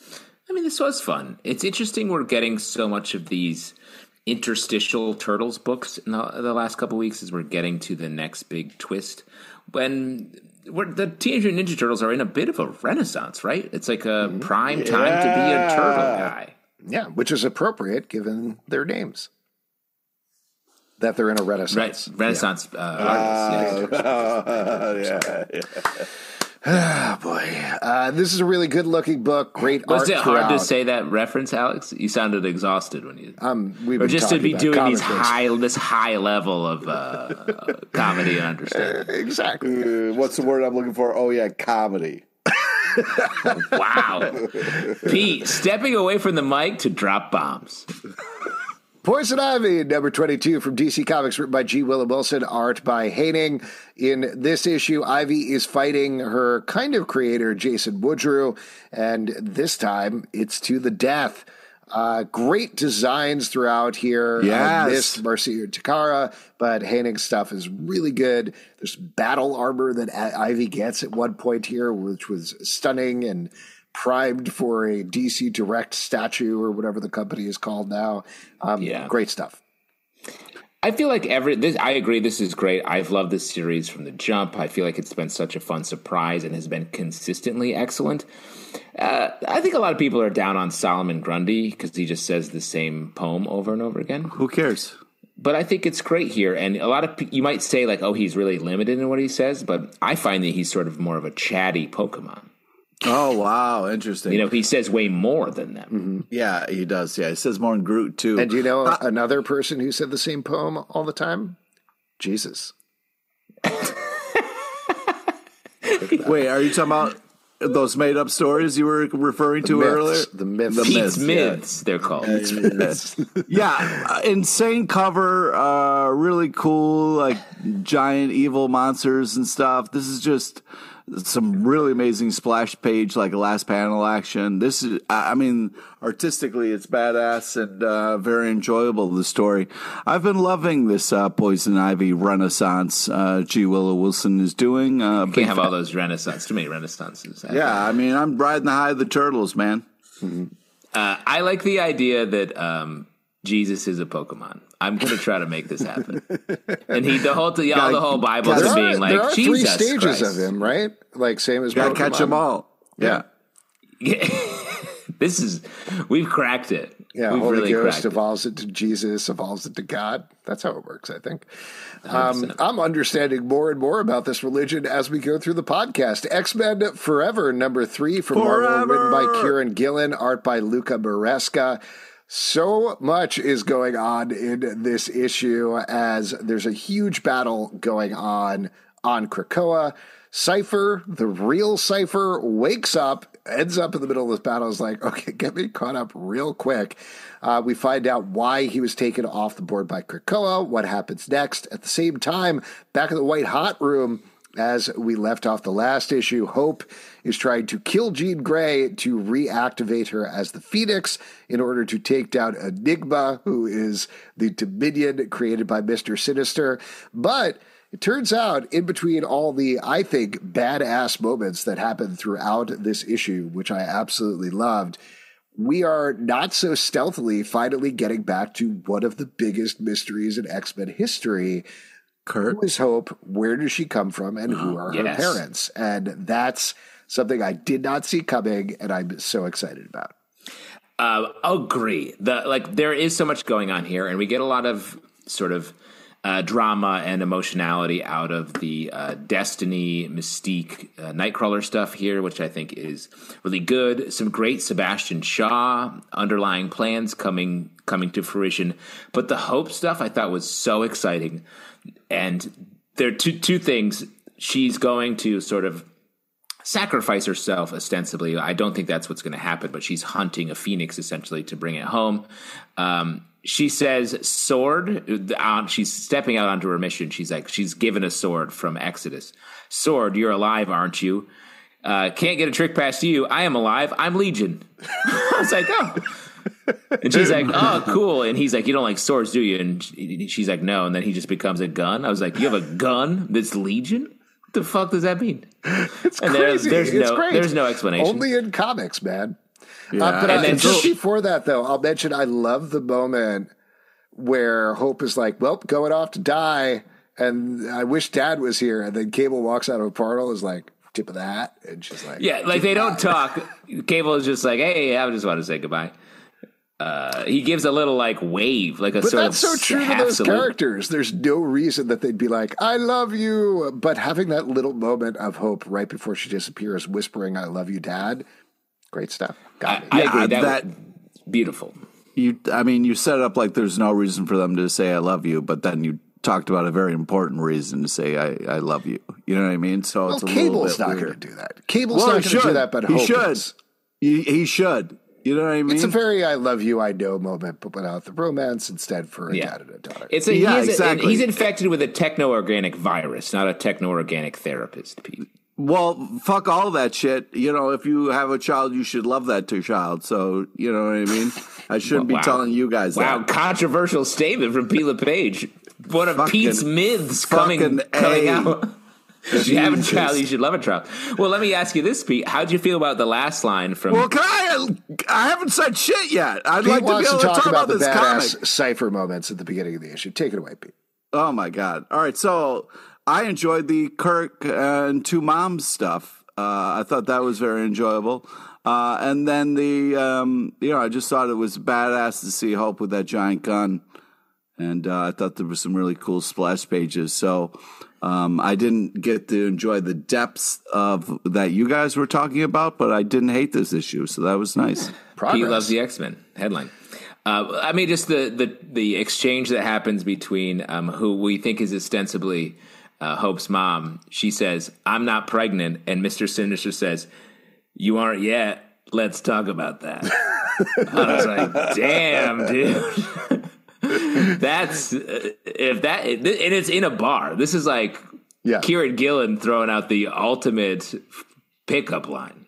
I mean, this was fun. It's interesting we're getting so much of these interstitial Turtles books in the, the last couple of weeks as we're getting to the next big twist. When we're, the Teenage Mutant Ninja Turtles are in a bit of a renaissance, right? It's like a prime time yeah. to be a turtle guy. Yeah, which is appropriate given their names. That they're in a renaissance. Right. Renaissance yeah. uh, artists. Uh, yeah. yeah, yeah. Oh, boy. Uh, this is a really good-looking book. Great Was art it hard throughout. to say that reference, Alex? You sounded exhausted when you... Um, we've or been just to be doing these books. high, this high level of uh, comedy and understanding. Uh, exactly. Uh, what's the word I'm looking for? Oh, yeah, comedy. Wow. Pete, stepping away from the mic to drop bombs. Poison Ivy, number twenty-two from D C Comics, written by G. Willow Wilson, art by Haining. In this issue, Ivy is fighting her kind of creator, Jason Woodrue, and this time it's to the death. Uh, great designs throughout here. Yes. I miss Marcia Takara, but Haining's stuff is really good. There's battle armor that Ivy gets at one point here, which was stunning and primed for a D C Direct statue or whatever the company is called now. Um, yeah. Great stuff. I feel like every this, I agree. This is great. I've loved this series from the jump. I feel like it's been such a fun surprise and has been consistently excellent. Uh, I think a lot of people are down on Solomon Grundy because he just says the same poem over and over again. Who cares? But I think it's great here. And a lot of you might say like, oh, he's really limited in what he says. But I find that he's sort of more of a chatty Pokemon. Oh, wow. Interesting. You know, he says way more than them. Mm-hmm. Yeah, he does. Yeah, he says more than Groot, too. And do you know uh, another person who said the same poem all the time? Jesus. Wait, are you talking about those made-up stories you were referring the to myths, earlier? The myths. The myths, myths, yeah. They're called. Uh, yeah, uh, insane cover, uh, really cool, like giant evil monsters and stuff. This is just... some really amazing splash page, like a last panel action. This is, I mean, artistically, it's badass and uh, very enjoyable, the story. I've been loving this uh, Poison Ivy renaissance uh, G. Willow Wilson is doing. Uh, you can't have all those renaissance, too many renaissances. Yeah, I mean, I'm riding the high of the turtles, man. Mm-hmm. Uh, I like the idea that um, Jesus is a Pokemon. I'm going to try to make this happen. And he, the whole, yeah, gotta, the whole Bible is being like, there are Jesus three stages Christ. of him, right? Like same as gotta Pokemon. catch them all. Yeah. yeah. This is, we've cracked it. Yeah, we've Holy really Ghost cracked evolves it. into Jesus, evolves into God. That's how it works, I think. Um, I'm understanding more and more about this religion as we go through the podcast. X-Men Forever, number three from Forever! Marvel, written by Kieran Gillen, art by Luca Maresca. So much is going on in this issue as there's a huge battle going on on Krakoa. Cypher, the real Cypher, wakes up, ends up in the middle of this battle, is like, okay, get me caught up real quick. Uh, we find out why he was taken off the board by Krakoa, what happens next. At the same time, back in the White Hot Room, as we left off the last issue, Hope is trying to kill Jean Grey to reactivate her as the Phoenix in order to take down Enigma, who is the Dominion created by Mister Sinister. But it turns out, in between all the, I think, badass moments that happened throughout this issue, which I absolutely loved, we are not so stealthily finally getting back to one of the biggest mysteries in X-Men history. Kurt? Who is Hope? Where does she come from? And who are yes. her parents? And that's something I did not see coming, and I'm so excited about. Uh, agree. The like there is so much going on here, and we get a lot of sort of uh, drama and emotionality out of the uh, Destiny, Mystique, uh, Nightcrawler stuff here, which I think is really good. Some great Sebastian Shaw underlying plans coming coming to fruition, but the Hope stuff I thought was so exciting. And there are two two things. She's going to sort of sacrifice herself ostensibly. I don't think that's what's going to happen, but she's hunting a phoenix essentially to bring it home. Um, she says sword. Uh, she's stepping out onto her mission. She's like, she's given a sword from Exodus. Sword, you're alive, aren't you? Uh, can't get a trick past you. I am alive. I'm Legion. I was like, oh. And she's like, oh, cool. And he's like, you don't like swords, do you? And she's like, no. And then he just becomes a gun. I was like, you have a gun that's Legion? What the fuck does that mean? It's and crazy. There's, there's it's no, great. There's no explanation. Only in comics, man. Yeah. Uh, but And uh, then just she- before that, though, I'll mention I love the moment where Hope is like, well, going off to die, and I wish Dad was here. And then Cable walks out of a portal, is like, tip of the hat. And she's like, Yeah, like they don't talk. Cable is just like, hey, I just want to say goodbye. Uh, he gives a little like wave, like a But sort that's of so true to half those salute. characters. There's no reason that they'd be like, I love you. But having that little moment of Hope right before she disappears, whispering, I love you, Dad. Great stuff. Got me. I, I Yeah, agree. That, that- was beautiful. You, I mean, you set it up like there's no reason for them to say "I love you," but then you talked about a very important reason to say "I, I love you." You know what I mean? So well, it's a Cable's little not bit going weird. to do that. Cable's Well, not he going to do should. that, but he Hope should. is. He, he should. You know what I mean? It's a very I love you, I know moment, but without the romance instead for a Yeah. dad and a daughter. It's a, Yeah, he is a- exactly. he's infected with a techno-organic virus, not a techno-organic therapist, Pete. Well, fuck all that shit. You know, if you have a child, you should love that to child. So, you know what I mean? I shouldn't Wow. be telling you guys Wow, that. controversial statement from Pete LePage. One of Fucking- Pete's myths coming, fucking coming A. out. If you have a Jesus. child, you should love a child. Well, let me ask you this, Pete. How'd you feel about the last line from... Well, can I? I haven't said shit yet. I'd Pete like to be wants able to to talk about the this badass comic. cipher moments at the beginning of the issue. Take it away, Pete. Oh my god! All right, so I enjoyed the Kirk and two moms stuff. Uh, I thought that was very enjoyable. Uh, and then the, um, you know, I just thought it was badass to see Hope with that giant gun. And uh, I thought there were some really cool splash pages. So um, I didn't get to enjoy the depths of that you guys were talking about, but I didn't hate this issue. So that was nice. Progress. Pete loves the X-Men headline. Uh, I mean, just the, the, the exchange that happens between um, who we think is ostensibly uh, Hope's mom. She says, I'm not pregnant. And Mister Sinister says, you aren't yet. Let's talk about that. I was like, damn, dude. That's uh, if that and it's in a bar. This is like Yeah. Kieran Gillen throwing out the ultimate pickup line.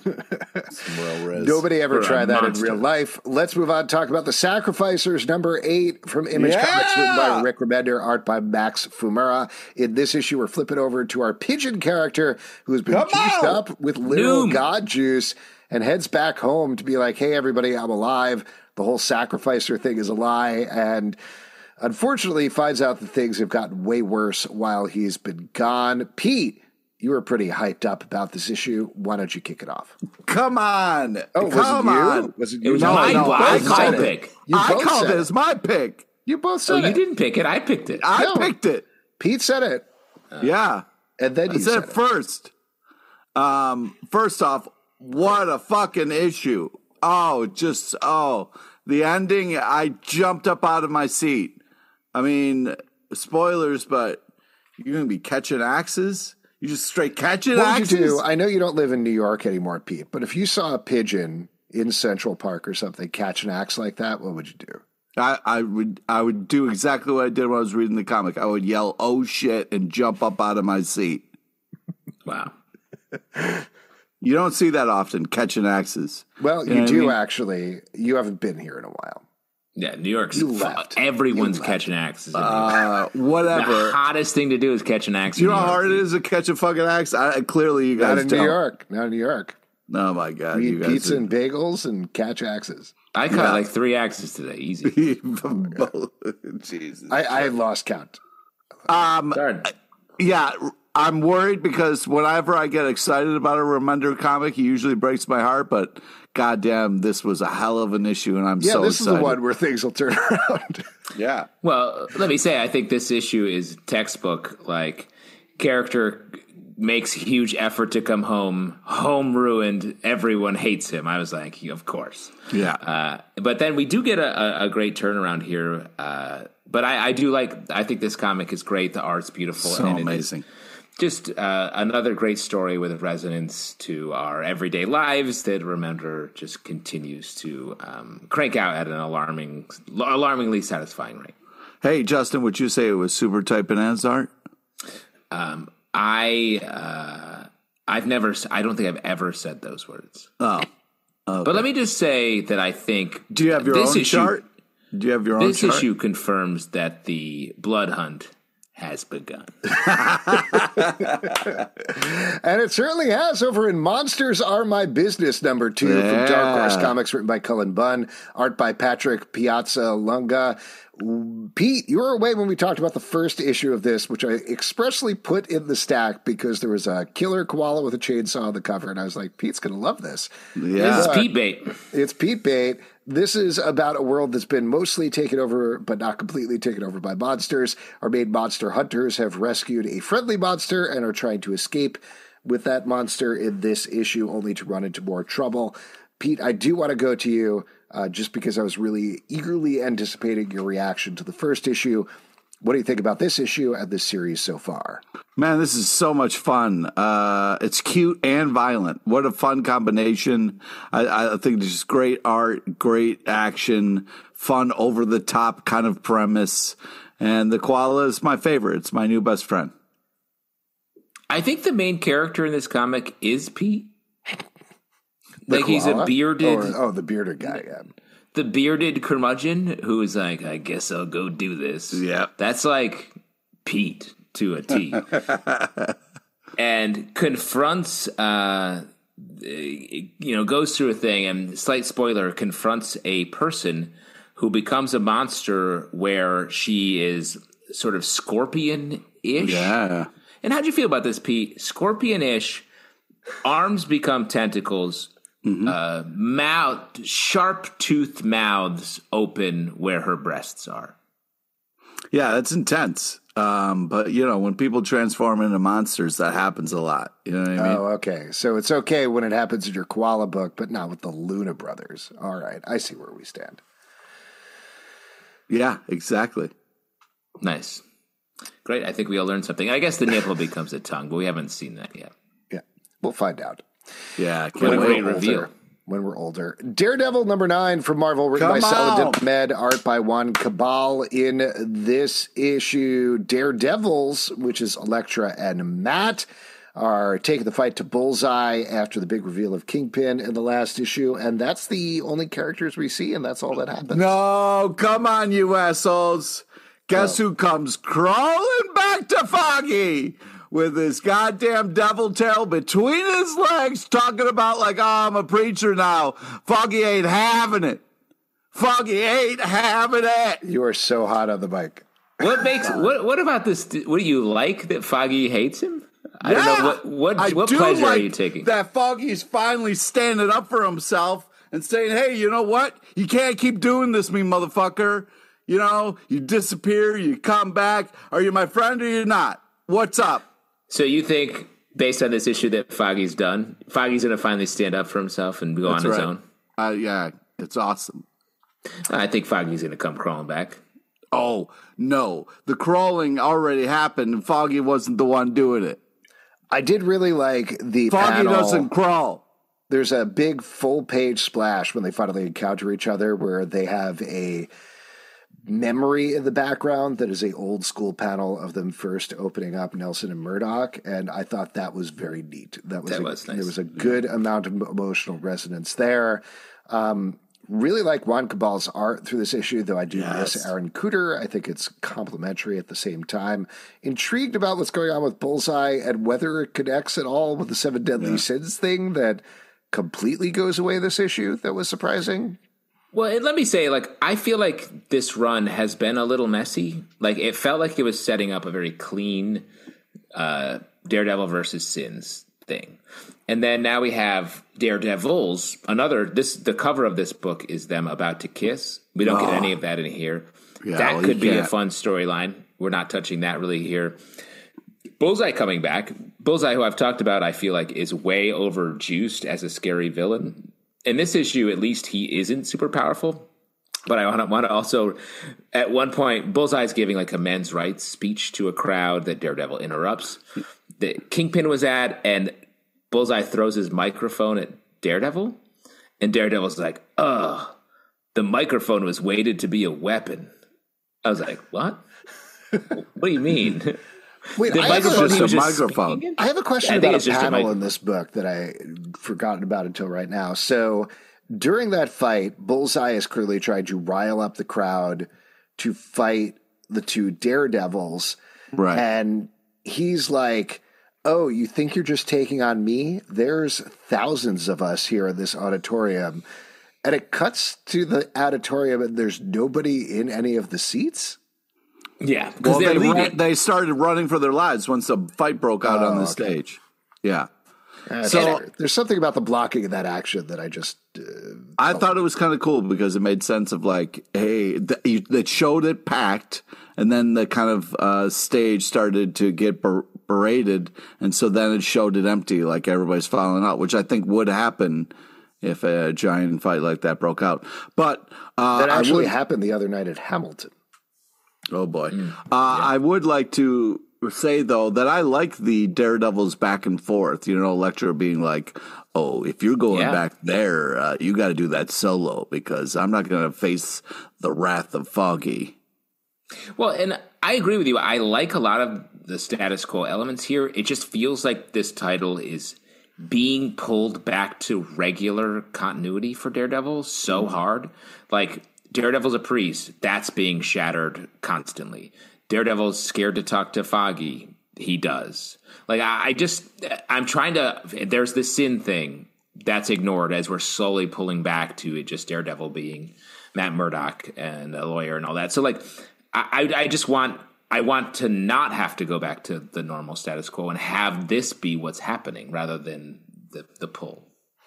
Nobody ever For a tried that in monster. real life. Let's move on and talk about The Sacrificers, number eight from Image Yeah! Comics, written by Rick Remender, art by Max Fumura. In this issue, we're flipping over to our pigeon character who has been Come juiced on! up with literal Noom. god juice and heads back home to be like, hey, everybody, I'm alive. The whole Sacrificer thing is a lie. And unfortunately, finds out that things have gotten way worse while he's been gone. Pete, you were pretty hyped up about this issue. Why don't you kick it off? Come on. Oh, was Come it you? on. Was it It you? was No, my, no, my, I my said it. pick. You I both called said it it. as my pick. You both Oh, said you it. didn't pick it. I picked it. I No. picked it. Pete said it, Yeah. and then I you said said it it. first. Um, first off, what a fucking issue. Oh, just, oh, the ending, I jumped up out of my seat. I mean, spoilers, but you're going to be catching axes? You just straight catching What axes? would you do? I know you don't live in New York anymore, Pete, but if you saw a pigeon in Central Park or something catch an axe like that, what would you do? I, I would I would do exactly what I did when I was reading the comic. I would yell, oh shit, and jump up out of my seat. Wow. You don't see that often, catching axes. Well, You you, know what I do mean? actually. You haven't been here in a while. Yeah, New York's You fu- left. everyone's You left. catching axes. in New York. Uh, The whatever. hottest thing to do is catch an axe. Do you in know New how York. hard it is to catch a fucking axe? I, clearly, you guys Not in don't. New York. Not in New York. Oh my god, We you eat guys pizza are- and bagels and catch axes. I caught Yeah. like three axes today. Easy. Jesus. I, I lost count. Um, Darn. yeah, I'm worried because whenever I get excited about a Remender comic, he usually breaks my heart. But goddamn, this was a hell of an issue, and I'm Yeah, so this excited. is the one where things will turn around. Yeah. Well, let me say, I think this issue is textbook. Like, character makes huge effort to come home, home ruined, everyone hates him. I was like, of course. Yeah. Uh, but then we do get a, a, a great turnaround here. Uh, but I, I do like, I think this comic is great. The art's beautiful. So and it is amazing. just uh, another great story with resonance to our everyday lives that Remender just continues to um, crank out at an alarming, alarmingly satisfying rate. Hey, Justin, would you say it was super tight bananas art? Um, I uh, I've never I don't think I've ever said those words. Oh. But let me just say that I think Do you have your this own issue, chart? Do you have your own This chart? issue confirms that the Blood Hunt has begun. And it certainly has over in Monsters Are My Business, number two yeah. from Dark Horse Comics, written by Cullen Bunn, art by Patrick Piazza Lunga. Pete, you were away when we talked about the first issue of this, which I expressly put in the stack because there was a killer koala with a chainsaw on the cover, and I was like, Pete's going to love this. Yeah. This is Pete bait. It's Pete bait. This is about a world that's been mostly taken over, but not completely taken over by monsters. Our main monster hunters have rescued a friendly monster and are trying to escape with that monster in this issue, only to run into more trouble. Pete, I do want to go to you uh, just because I was really eagerly anticipating your reaction to the first issue. What do you think about this issue and this series so far? Man, this is so much fun. Uh, it's cute and violent. What a fun combination. I, I think it's just great art, great action, fun, over-the-top kind of premise. And the koala is my favorite. It's my new best friend. I think the main character in this comic is Pete. The like he's a koala? bearded... Or, oh, the bearded guy, yeah. The bearded curmudgeon who is like, I guess I'll go do this. Yeah. That's like Pete to a T. And confronts, uh, you know, goes through a thing, and slight spoiler, confronts a person who becomes a monster where she is sort of scorpion-ish. Yeah. And how'd you feel about this, Pete? Scorpion-ish, arms become tentacles, mm-hmm. uh, mouth, sharp-toothed mouths open where her breasts are. Yeah, that's intense. Um, but, you know, when people transform into monsters, that happens a lot. You know what I mean? Oh, okay. So it's okay when it happens in your koala book, but not with the Luna brothers. All right. I see where we stand. Yeah, exactly. Nice. Great. I think we all learned something. I guess the nipple becomes a tongue, but we haven't seen that yet. Yeah. We'll find out. Yeah. I What can't a wait. great older. reveal. When we're older. Daredevil number nine from Marvel, written Come by Saladin on. Ahmed, art by Juan Cabal. In this issue, Daredevils, which is Elektra and Matt, are taking the fight to Bullseye after the big reveal of Kingpin in the last issue, and that's the only characters we see, and that's all that happens. No, come on, you assholes. Guess who comes crawling back to Foggy with his goddamn devil tail between his legs, talking about like, oh, I'm a preacher now. Foggy ain't having it. Foggy ain't having it. You are so hot on the mic. What makes what? What about this? What do you like that Foggy hates him? I Yeah, don't know what what, I what do pleasure like are you taking? That Foggy's finally standing up for himself and saying, hey, you know what? You can't keep doing this, me motherfucker. You know, you disappear, you come back. Are you my friend or you're not? What's up? So you think, based on this issue, that Foggy's done? Foggy's going to finally stand up for himself and go That's on his right. own? Uh, yeah, it's awesome. I think Foggy's going to come crawling back. Oh, no. The crawling already happened, and Foggy wasn't the one doing it. I did really like the Foggy panel. doesn't crawl. There's a big full-page splash when they finally encounter each other where they have a memory in the background that is a old school panel of them first opening up Nelson and Murdoch, and I thought that was very neat. That was, That a, was nice. There was a good amount of emotional resonance there. Um, really like Juan Cabal's art through this issue, though I do Yes. miss Aaron Cooter. I think it's complimentary at the same time. Intrigued about what's going on with Bullseye and whether it connects at all with the Seven Deadly Yeah. Sins thing that completely goes away this issue. That was surprising. Well, and let me say, like, I feel like this run has been a little messy. Like, it felt like it was setting up a very clean uh, Daredevil versus Sins thing. And then now we have Daredevils. Another, this the cover of this book is them about to kiss. We don't get any of that in here. Yeah, that well, could you be a can't. fun storyline. We're not touching that really here. Bullseye coming back. Bullseye, who I've talked about, I feel like is way overjuiced as a scary villain. In this issue, at least, he isn't super powerful. But I want to, want to also, at one point, Bullseye's giving like a men's rights speech to a crowd that Daredevil interrupts. The Kingpin was at, and Bullseye throws his microphone at Daredevil, and Daredevil's like, "Ugh, the microphone was weighted to be a weapon." I was like, "What? What do you mean?" Wait, The I have, microphone a, he was a just microphone. speaking in? I have a question I think about it's a just a panel mic- in this book that I forgotten about until right now. So during that fight, Bullseye is clearly trying to rile up the crowd to fight the two Daredevils. Right. And he's like, oh, you think you're just taking on me? There's thousands of us here in this auditorium. And it cuts to the auditorium and there's nobody in any of the seats. Yeah. Because Well, they're they, leaving. ran, they started running for their lives once the fight broke out Oh, on the okay. stage. Yeah. That's So- fair. There's something about the blocking of that action that I just uh, I thought it was kind of cool because it made sense of like, hey, th- you, that showed it packed, and then the kind of uh, stage started to get ber- berated, and so then it showed it empty, like everybody's filing out, which I think would happen if a giant fight like that broke out. But uh, that actually I would, happened the other night at Hamilton. oh boy, uh, I would like to say though that I like the Daredevils back and forth. You know, Elektra being like, "Oh, if you're going Yeah. back there, uh, you got to do that solo because I'm not going to face the wrath of Foggy." Well, and I agree with you. I like a lot of the status quo elements here. It just feels like this title is being pulled back to regular continuity for Daredevil so hard. Like, Daredevil's a priest. That's being shattered constantly. Daredevil's scared to talk to Foggy. He does. Like, I, I just, I'm trying to, there's this sin thing that's ignored as we're slowly pulling back to it just Daredevil being Matt Murdock and a lawyer and all that. So, like, I, I just want, I want to not have to go back to the normal status quo and have this be what's happening rather than the, the pull.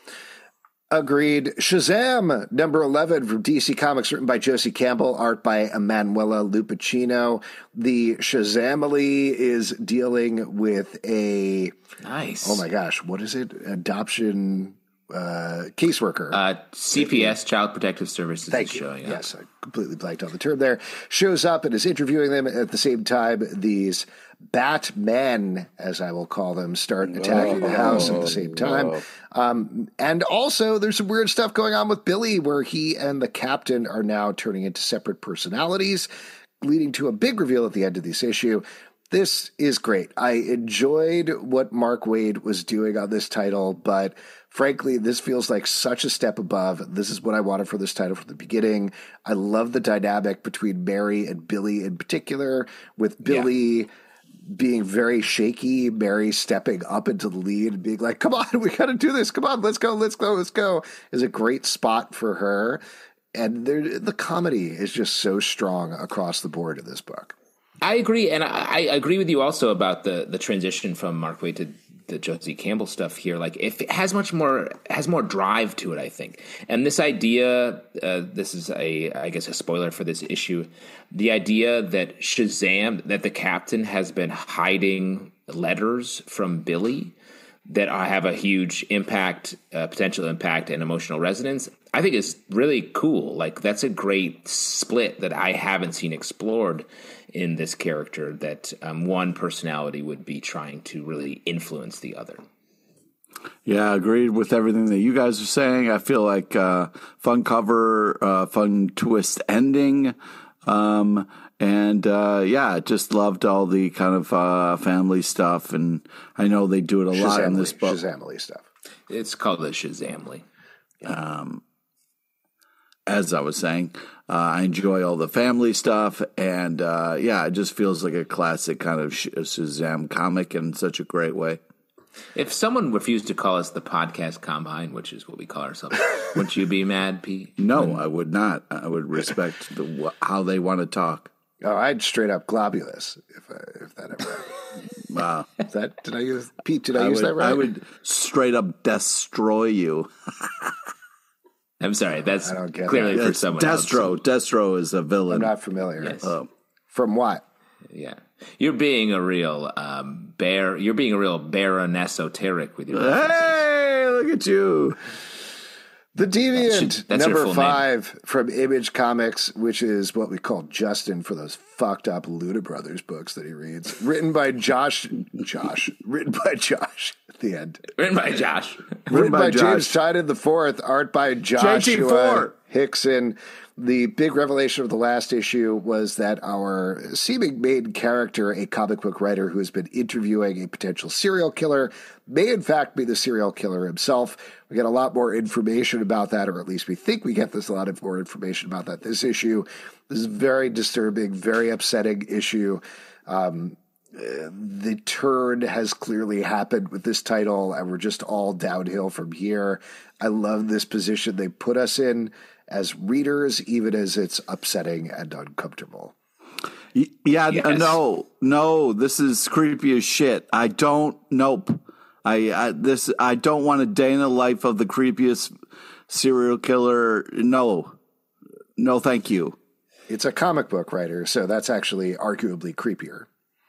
Agreed. Shazam, number eleven from D C Comics, written by Josie Campbell, art by Emanuela Lupacchino. The Shazamily is dealing with a, Nice. oh my gosh, what is it? Adoption uh, caseworker. Uh, C P S, Child Protective Services, Thank is you. showing up. Yes, I completely blanked on the term there. Shows up and is interviewing them at the same time. These Batmen, as I will call them, start attacking the house at the same time. Um, and also, there's some weird stuff going on with Billy, where he and the captain are now turning into separate personalities, leading to a big reveal at the end of this issue. This is great. I enjoyed what Mark Waid was doing on this title, but frankly, this feels like such a step above. This is what I wanted for this title from the beginning. I love the dynamic between Mary and Billy in particular, with Billy yeah. being very shaky, Mary stepping up into the lead and being like, come on, we got to do this. Come on, let's go, let's go, let's go, is a great spot for her. And the comedy is just so strong across the board in this book. I agree, and I, I agree with you also about the the transition from Mark Waid to the Josie Campbell stuff here. Like, if it has much more has more drive to it, I think. And this idea, uh, this is a I guess a spoiler for this issue, the idea that Shazam, that the captain has been hiding letters from Billy that have a huge impact, uh, potential impact, and emotional resonance, I think is really cool. Like, that's a great split that I haven't seen explored in this character, that um, one personality would be trying to really influence the other. Yeah, agreed with everything that you guys are saying. I feel like uh, fun cover, uh, fun twist ending. Um, and uh, yeah, just loved all the kind of uh, family stuff. And I know they do it a Shazamily, lot in this book. Shazamily stuff. It's called the Shazamily. Um, as I was saying, uh, I enjoy all the family stuff, and uh, yeah, it just feels like a classic kind of Shazam comic in such a great way. If someone refused to call us the Podcast Combine, which is what we call ourselves, wouldn't you be mad, Pete? No, when... I would not. I would respect the, how they want to talk. Oh, I'd straight up globulous if I, if that ever happened. Wow. Is that, did I use, Pete, did I, I use would, that right? I would straight up destroy you. I'm sorry, that's I don't get clearly that. for It's someone Destro. else. Destro is a villain. I'm not familiar. Yes. Uh, From what? Yeah. You're being a real um, bear. You're being a real baron esoteric with your references. Hey, look at you. The Deviant, That should- that's your number full five from Image Comics, which is what we call Justin for those fucked up Luda Brothers books that he reads. Written by Josh. Josh. Written by Josh at the end. Written by Josh. Written by, by James Josh. Tynan the Fourth, art by J T Joshua four. Hickson. The big revelation of the last issue was that our seeming main character, a comic book writer who has been interviewing a potential serial killer, may in fact be the serial killer himself. We get a lot more information about that, or at least we think we get this a lot of more information about that this issue. This is a very disturbing, very upsetting issue. Um, the turn has clearly happened with this title, and we're just all downhill from here. I love this position they put us in as readers, even as it's upsetting and uncomfortable. Yeah, Yes. uh, no, no, this is creepy as shit. I don't, nope. I, I this I don't want a day in the life of the creepiest serial killer. No, no, thank you. It's a comic book writer, so that's actually arguably creepier.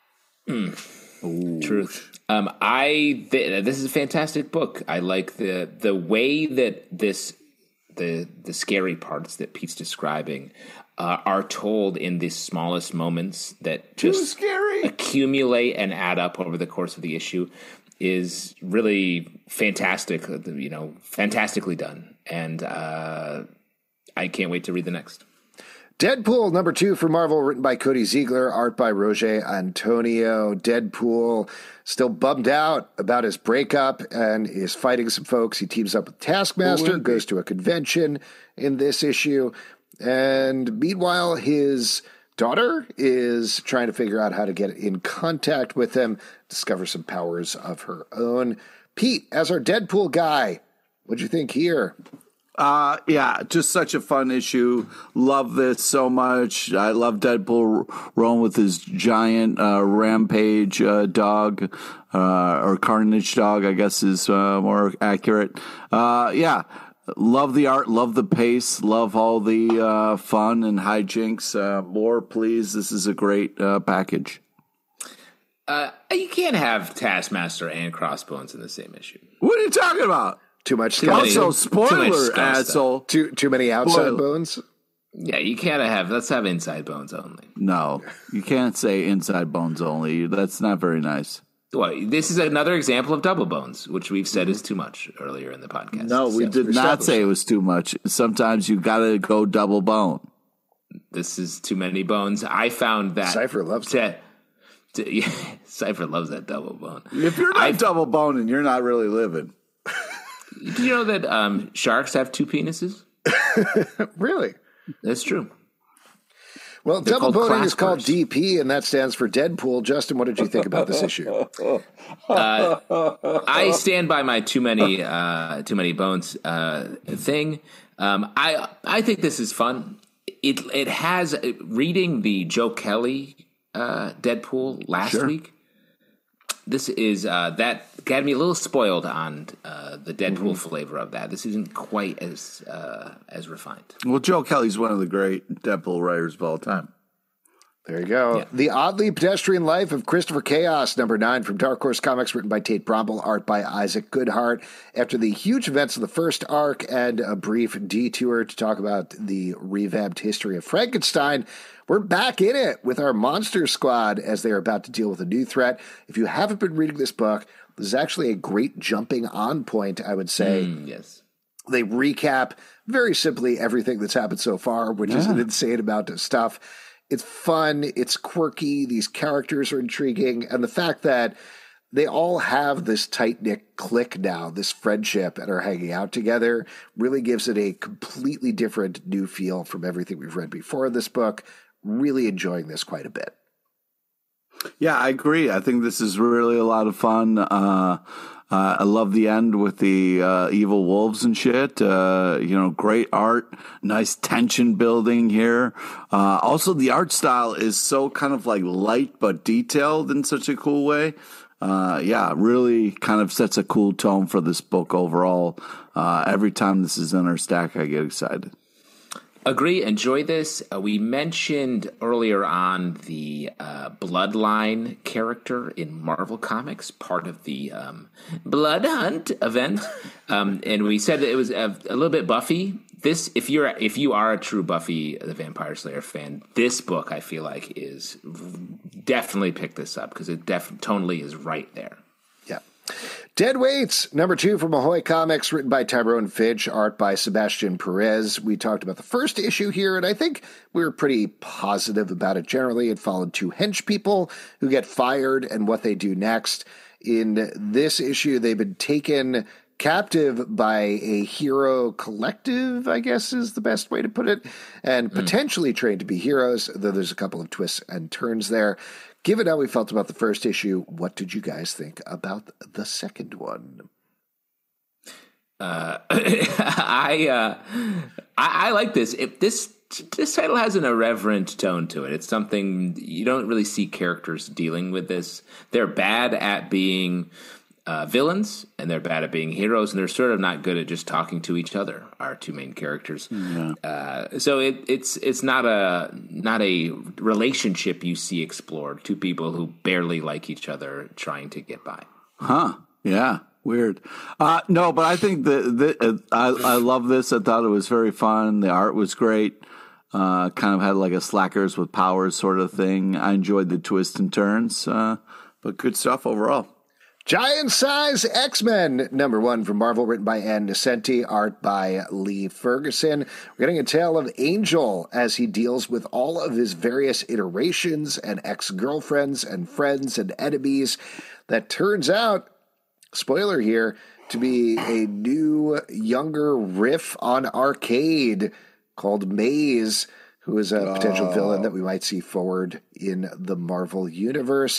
Mm. Truth. Um, I th- this is a fantastic book. I like the the way that this the the scary parts that Pete's describing uh, are told in the smallest moments that just scary. accumulate and add up over the course of the issue is really fantastic. You know, fantastically done, and uh, I can't wait to read the next. Deadpool number two for Marvel, written by Cody Ziegler, art by Roger Antonio. Deadpool still bummed out about his breakup and is fighting some folks. He teams up with Taskmaster, goes to a convention in this issue. And meanwhile, his daughter is trying to figure out how to get in contact with him, discover some powers of her own. Pete, as our Deadpool guy, what'd you think here? Uh, yeah, just such a fun issue. Love this so much. I love Deadpool rolling with his giant uh, rampage uh, dog, uh, or carnage dog, I guess is uh, more accurate. Uh, yeah, love the art, love the pace, love all the uh, fun and hijinks. Uh, more, please. This is a great uh, package. Uh, you can't have Taskmaster and Crossbones in the same issue. What are you talking about? Too much Too many- Also, too much spoiler, skull asshole. Too too many outside Spoiler. bones? Yeah, you can't have. Let's have inside bones only. No, you can't say inside bones only. That's not very nice. Well, this is another example of double bones, which we've said is too much earlier in the podcast. No, we So, did not say it was too much. Sometimes you got to go double bone. This is too many bones. I found that Cypher loves to, to, yeah, Cypher loves that double bone. If you're not I've- double boning, you're not really living. Do you know that um, sharks have two penises? Really? That's true. Well, They're double called boning is called claspers. D P, and that stands for Deadpool. Justin, what did you think about this issue? I stand by my too many uh, too many bones uh, thing. Um, I I think this is fun. It it has reading the Joe Kelly uh, Deadpool last Sure. week. This is uh, that got me a little spoiled on uh, the Deadpool Mm-hmm. flavor of that. This isn't quite as uh, as refined. Well, Joe Kelly's one of the great Deadpool writers of all time. There you go. Yeah. The Oddly Pedestrian Life of Christopher Chaos, number nine from Dark Horse Comics, written by Tate Brombel, art by Isaac Goodhart. After the huge events of the first arc and a brief detour to talk about the revamped history of Frankenstein, we're back in it with our Monster Squad as they are about to deal with a new threat. If you haven't been reading this book, this is actually a great jumping on point, I would say. Mm, yes. They recap very simply everything that's happened so far, which is an insane amount of stuff. It's fun. It's quirky. These characters are intriguing. And the fact that they all have this tight-knit clique now, this friendship, and are hanging out together really gives it a completely different new feel from everything we've read before in this book. Really enjoying this quite a bit. Yeah, I agree. I think this is really a lot of fun. Uh, uh, I love the end with the uh, evil wolves and shit. Uh, you know, great art, nice tension building here. Uh, also, the art style is so kind of like light but detailed in such a cool way. Uh, yeah, really kind of sets a cool tone for this book overall. Uh, every time this is in our stack, I get excited. Agree. Enjoy this. Uh, we mentioned earlier on the uh, Bloodline character in Marvel Comics, part of the um, Blood Hunt event, um, and we said that it was a, a little bit Buffy. This, if you're if you are a true Buffy the Vampire Slayer fan, this book I feel like is definitely pick this up because it def- tonally is right there. Yeah. Dead Weights, number two from Ahoy Comics, written by Tyrone Fitch, art by Sebastian Perez. We talked about the first issue here, and I think we were pretty positive about it generally. It followed two hench people who get fired and what they do next. In this issue, they've been taken captive by a hero collective, I guess is the best way to put it, and mm. potentially trained to be heroes, though there's a couple of twists and turns there. Given how we felt about the first issue, what did you guys think about the second one? Uh, I, uh, I I like this. If this this title has an irreverent tone to it. It's something you don't really see characters dealing with this. They're bad at being uh, villains, and they're bad at being heroes, and they're sort of not good at just talking to each other. Our two main characters. Yeah. Uh, so it, it's it's not a not a relationship you see explored. Two people who barely like each other trying to get by. Huh? Yeah. Weird. Uh, no, but I think that uh, I, I love this. I thought it was very fun. The art was great. Uh, kind of had like a Slackers with powers sort of thing. I enjoyed the twists and turns, uh, but good stuff overall. Giant Size X-Men, number one from Marvel, written by Ann Nocenti, art by Lee Ferguson. We're getting a tale of Angel as he deals with all of his various iterations and ex-girlfriends and friends and enemies that turns out, spoiler here, to be a new, younger riff on Arcade called Maze, who is a potential oh. villain that we might see forward in the Marvel Universe.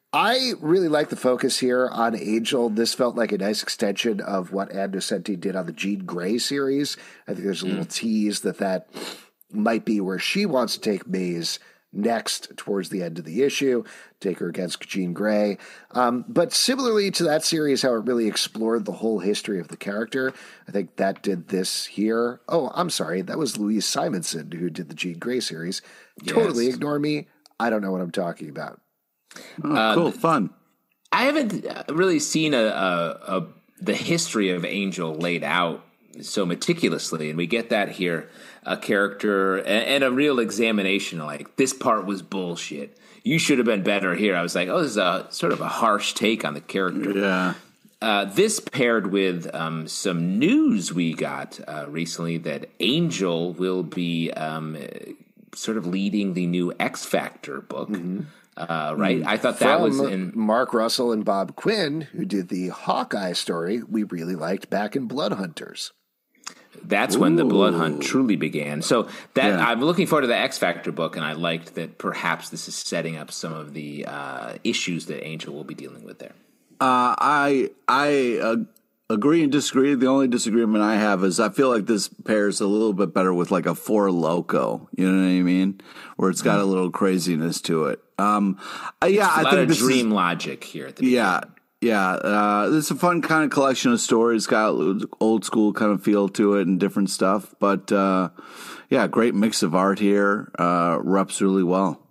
I really like the focus here on Angel. This felt like a nice extension of what Ann Nocenti did on the Jean Grey series. I think there's a little mm. tease that that might be where she wants to take Maze next towards the end of the issue, take her against Jean Grey. Um, but similarly to that series, how it really explored the whole history of the character, I think that did this here. Oh, I'm sorry. That was Louise Simonson who did the Jean Grey series. Yes. Totally ignore me. I don't know what I'm talking about. Oh, uh, cool. Fun. I haven't really seen a, a, a the history of Angel laid out so meticulously, and we get that here. A character and, and a real examination, like, this part was bullshit. You should have been better here. I was like, oh, this is a sort of a harsh take on the character. Yeah. Uh, this paired with um, some news we got uh, recently that Angel will be um, sort of leading the new X Factor book. Mm-hmm. Uh, right? Mm-hmm. I thought that From was in Mark Russell and Bob Quinn, who did the Hawkeye story we really liked back in Blood Hunters. That's Ooh. when the Blood Hunt truly began. So that yeah. I'm looking forward to the X Factor book, and I liked that perhaps this is setting up some of the uh, issues that Angel will be dealing with there. Uh, I I uh, agree and disagree. The only disagreement I have is I feel like this pairs a little bit better with like a Four Loko. You know what I mean? Where it's got mm. a little craziness to it. Um, uh, yeah, I think lot of this dream is, logic here. At the yeah. Yeah, uh, it's a fun kind of collection of stories. Got old school kind of feel to it and different stuff. But, uh, yeah, great mix of art here. Uh, reps really well.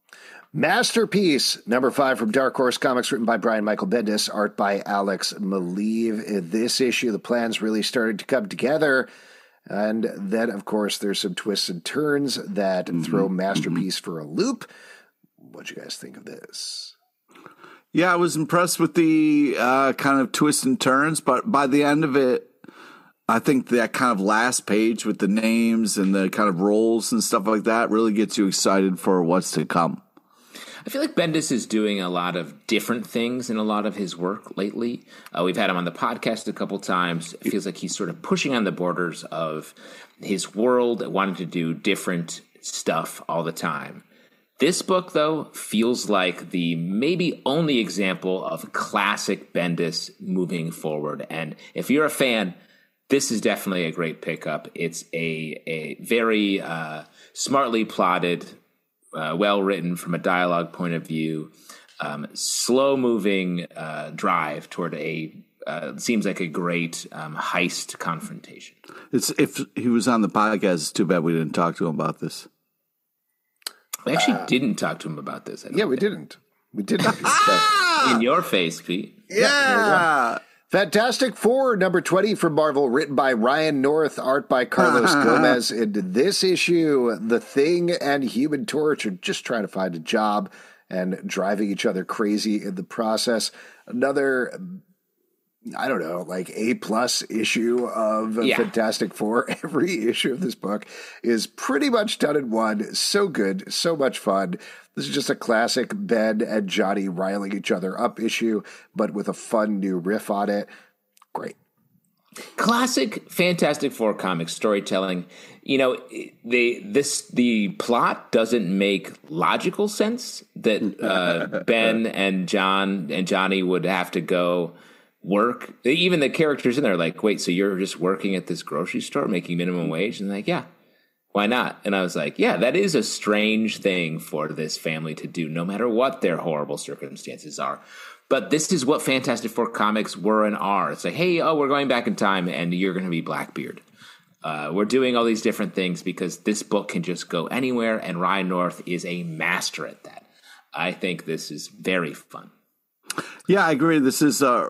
Masterpiece, number five from Dark Horse Comics, written by Brian Michael Bendis, art by Alex Maleev. In this issue, the plans really started to come together. And then, of course, there's some twists and turns that mm-hmm. throw Masterpiece mm-hmm. for a loop. What'd you guys think of this? Yeah, I was impressed with the uh, kind of twists and turns, but by the end of it, I think that kind of last page with the names and the kind of roles and stuff like that really gets you excited for what's to come. I feel like Bendis is doing a lot of different things in a lot of his work lately. Uh, we've had him on the podcast a couple times. It feels like he's sort of pushing on the borders of his world, wanting to do different stuff all the time. This book, though, feels like the maybe only example of classic Bendis moving forward. And if you're a fan, this is definitely a great pickup. It's a, a very uh, smartly plotted, uh, well-written from a dialogue point of view, um, slow-moving uh, drive toward a uh, seems like a great um, heist confrontation. It's if he was on the podcast, it's too bad we didn't talk to him about this. We actually uh, didn't talk to him about this. I don't yeah, we think. didn't. We didn't. In your face, Pete. Yeah. yeah Fantastic Four, number twenty from Marvel, written by Ryan North, art by Carlos Gomez. In this issue, The Thing and Human Torch are just trying to find a job and driving each other crazy in the process. Another, I don't know, like A-plus issue of yeah. Fantastic Four. Every issue of this book is pretty much done in one. So good, so much fun. This is just a classic Ben and Johnny riling each other up issue, but with a fun new riff on it. Great. Classic Fantastic Four comic storytelling. You know, they this the plot doesn't make logical sense that uh, Ben and John and Johnny would have to go work. Even the characters in there are like, wait, so you're just working at this grocery store making minimum wage? And like, yeah, why not? And I was like, yeah, that is a strange thing for this family to do, no matter what their horrible circumstances are. But this is what Fantastic Four comics were and are. It's like, hey, oh, we're going back in time, and you're going to be Blackbeard. Uh, we're doing all these different things because this book can just go anywhere, and Ryan North is a master at that. I think this is very fun. Yeah, I agree. This is a,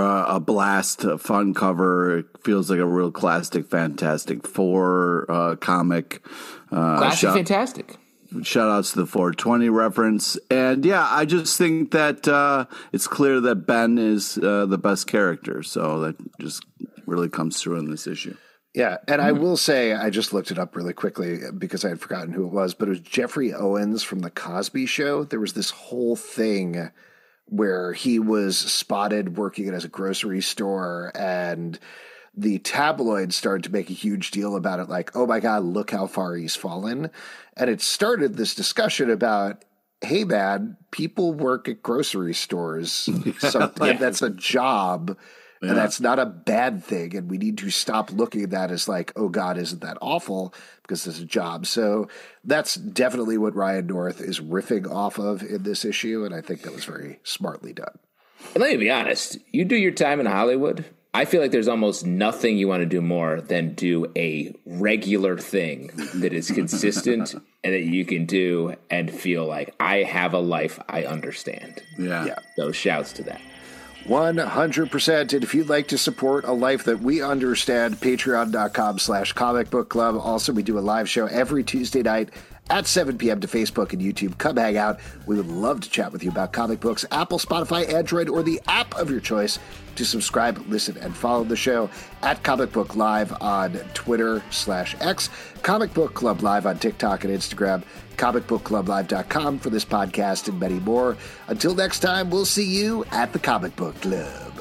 a blast, a fun cover. It feels like a real classic Fantastic Four uh, comic. Uh, classic shout- Fantastic. Shout outs to the four twenty reference. And yeah, I just think that uh, it's clear that Ben is uh, the best character. So that just really comes through in this issue. Yeah. And I will say, I just looked it up really quickly because I had forgotten who it was, but it was Jeffrey Owens from The Cosby Show. There was this whole thing where he was spotted working at a grocery store, and the tabloids started to make a huge deal about it, like, oh my God, look how far he's fallen. And it started this discussion about, hey man, people work at grocery stores. Sometimes yeah. That's a job, yeah. and that's not a bad thing. And we need to stop looking at that as like, oh God, isn't that awful? Because it's a job. So that's definitely what Ryan North is riffing off of in this issue. And I think that was very smartly done. And let me be honest, you do your time in Hollywood, I feel like there's almost nothing you want to do more than do a regular thing that is consistent and that you can do and feel like I have a life I understand. Yeah. yeah. So shouts to that. one hundred percent. And if you'd like to support a life that we understand, patreon.com slash comic book club. Also, we do a live show every Tuesday night at seven p.m. to Facebook and YouTube. Come hang out. We would love to chat with you about comic books. Apple, Spotify, Android, or the app of your choice to subscribe, listen, and follow the show at Comic Book Live on Twitter slash X, Comic Book Club Live on TikTok and Instagram, comic book club live dot com for this podcast and many more. Until next time, we'll see you at the Comic Book Club.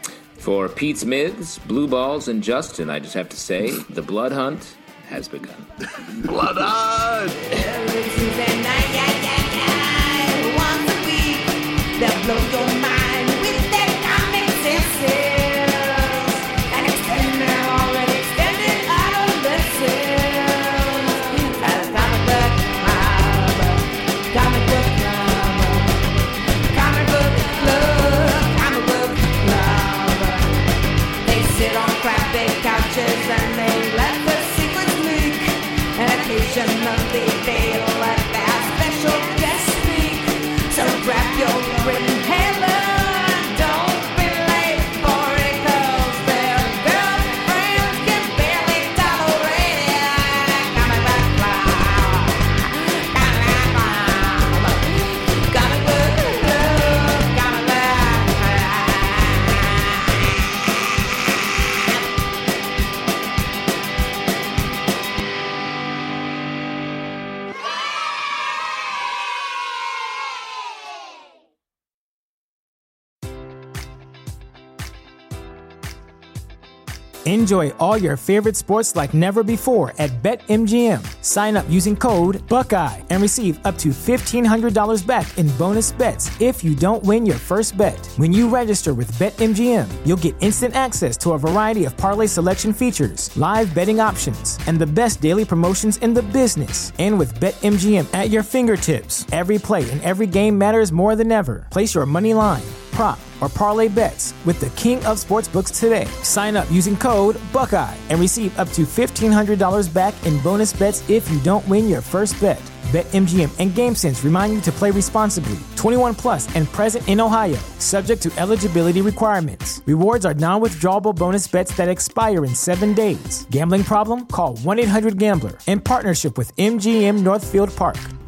For Pete Smiths, Blue Balls, and Justin, I just have to say, the blood hunt has begun. Blood hunt! Every Tuesday night, yeah, yeah, yeah. Once a week, they'll blow your mind with their comic senses and extend their already extended adolescence. As comic book club, comic book club, comic book club, comic book club. They sit on crappy couches and they let the secrets leak, and occasionally they let their special guest speak. So grab your inhaler, don't be late for it, 'cause their girlfriends can barely tolerate it. Comic book club, comic book club, comic book club, comic book Enjoy all your favorite sports like never before at BetMGM. Sign up using code Buckeye and receive up to fifteen hundred dollars back in bonus bets if you don't win your first bet. When you register with BetMGM, you'll get instant access to a variety of parlay selection features, live betting options, and the best daily promotions in the business. And with BetMGM at your fingertips, every play and every game matters more than ever. Place your money line, prop, or parlay bets with the king of sportsbooks today. Sign up using code Buckeye and receive up to fifteen hundred dollars back in bonus bets if you don't win your first bet. BetMGM and GameSense remind you to play responsibly. twenty-one plus and present in Ohio, subject to eligibility requirements. Rewards are non-withdrawable bonus bets that expire in seven days. Gambling problem? Call one eight hundred gambler in partnership with M G M Northfield Park.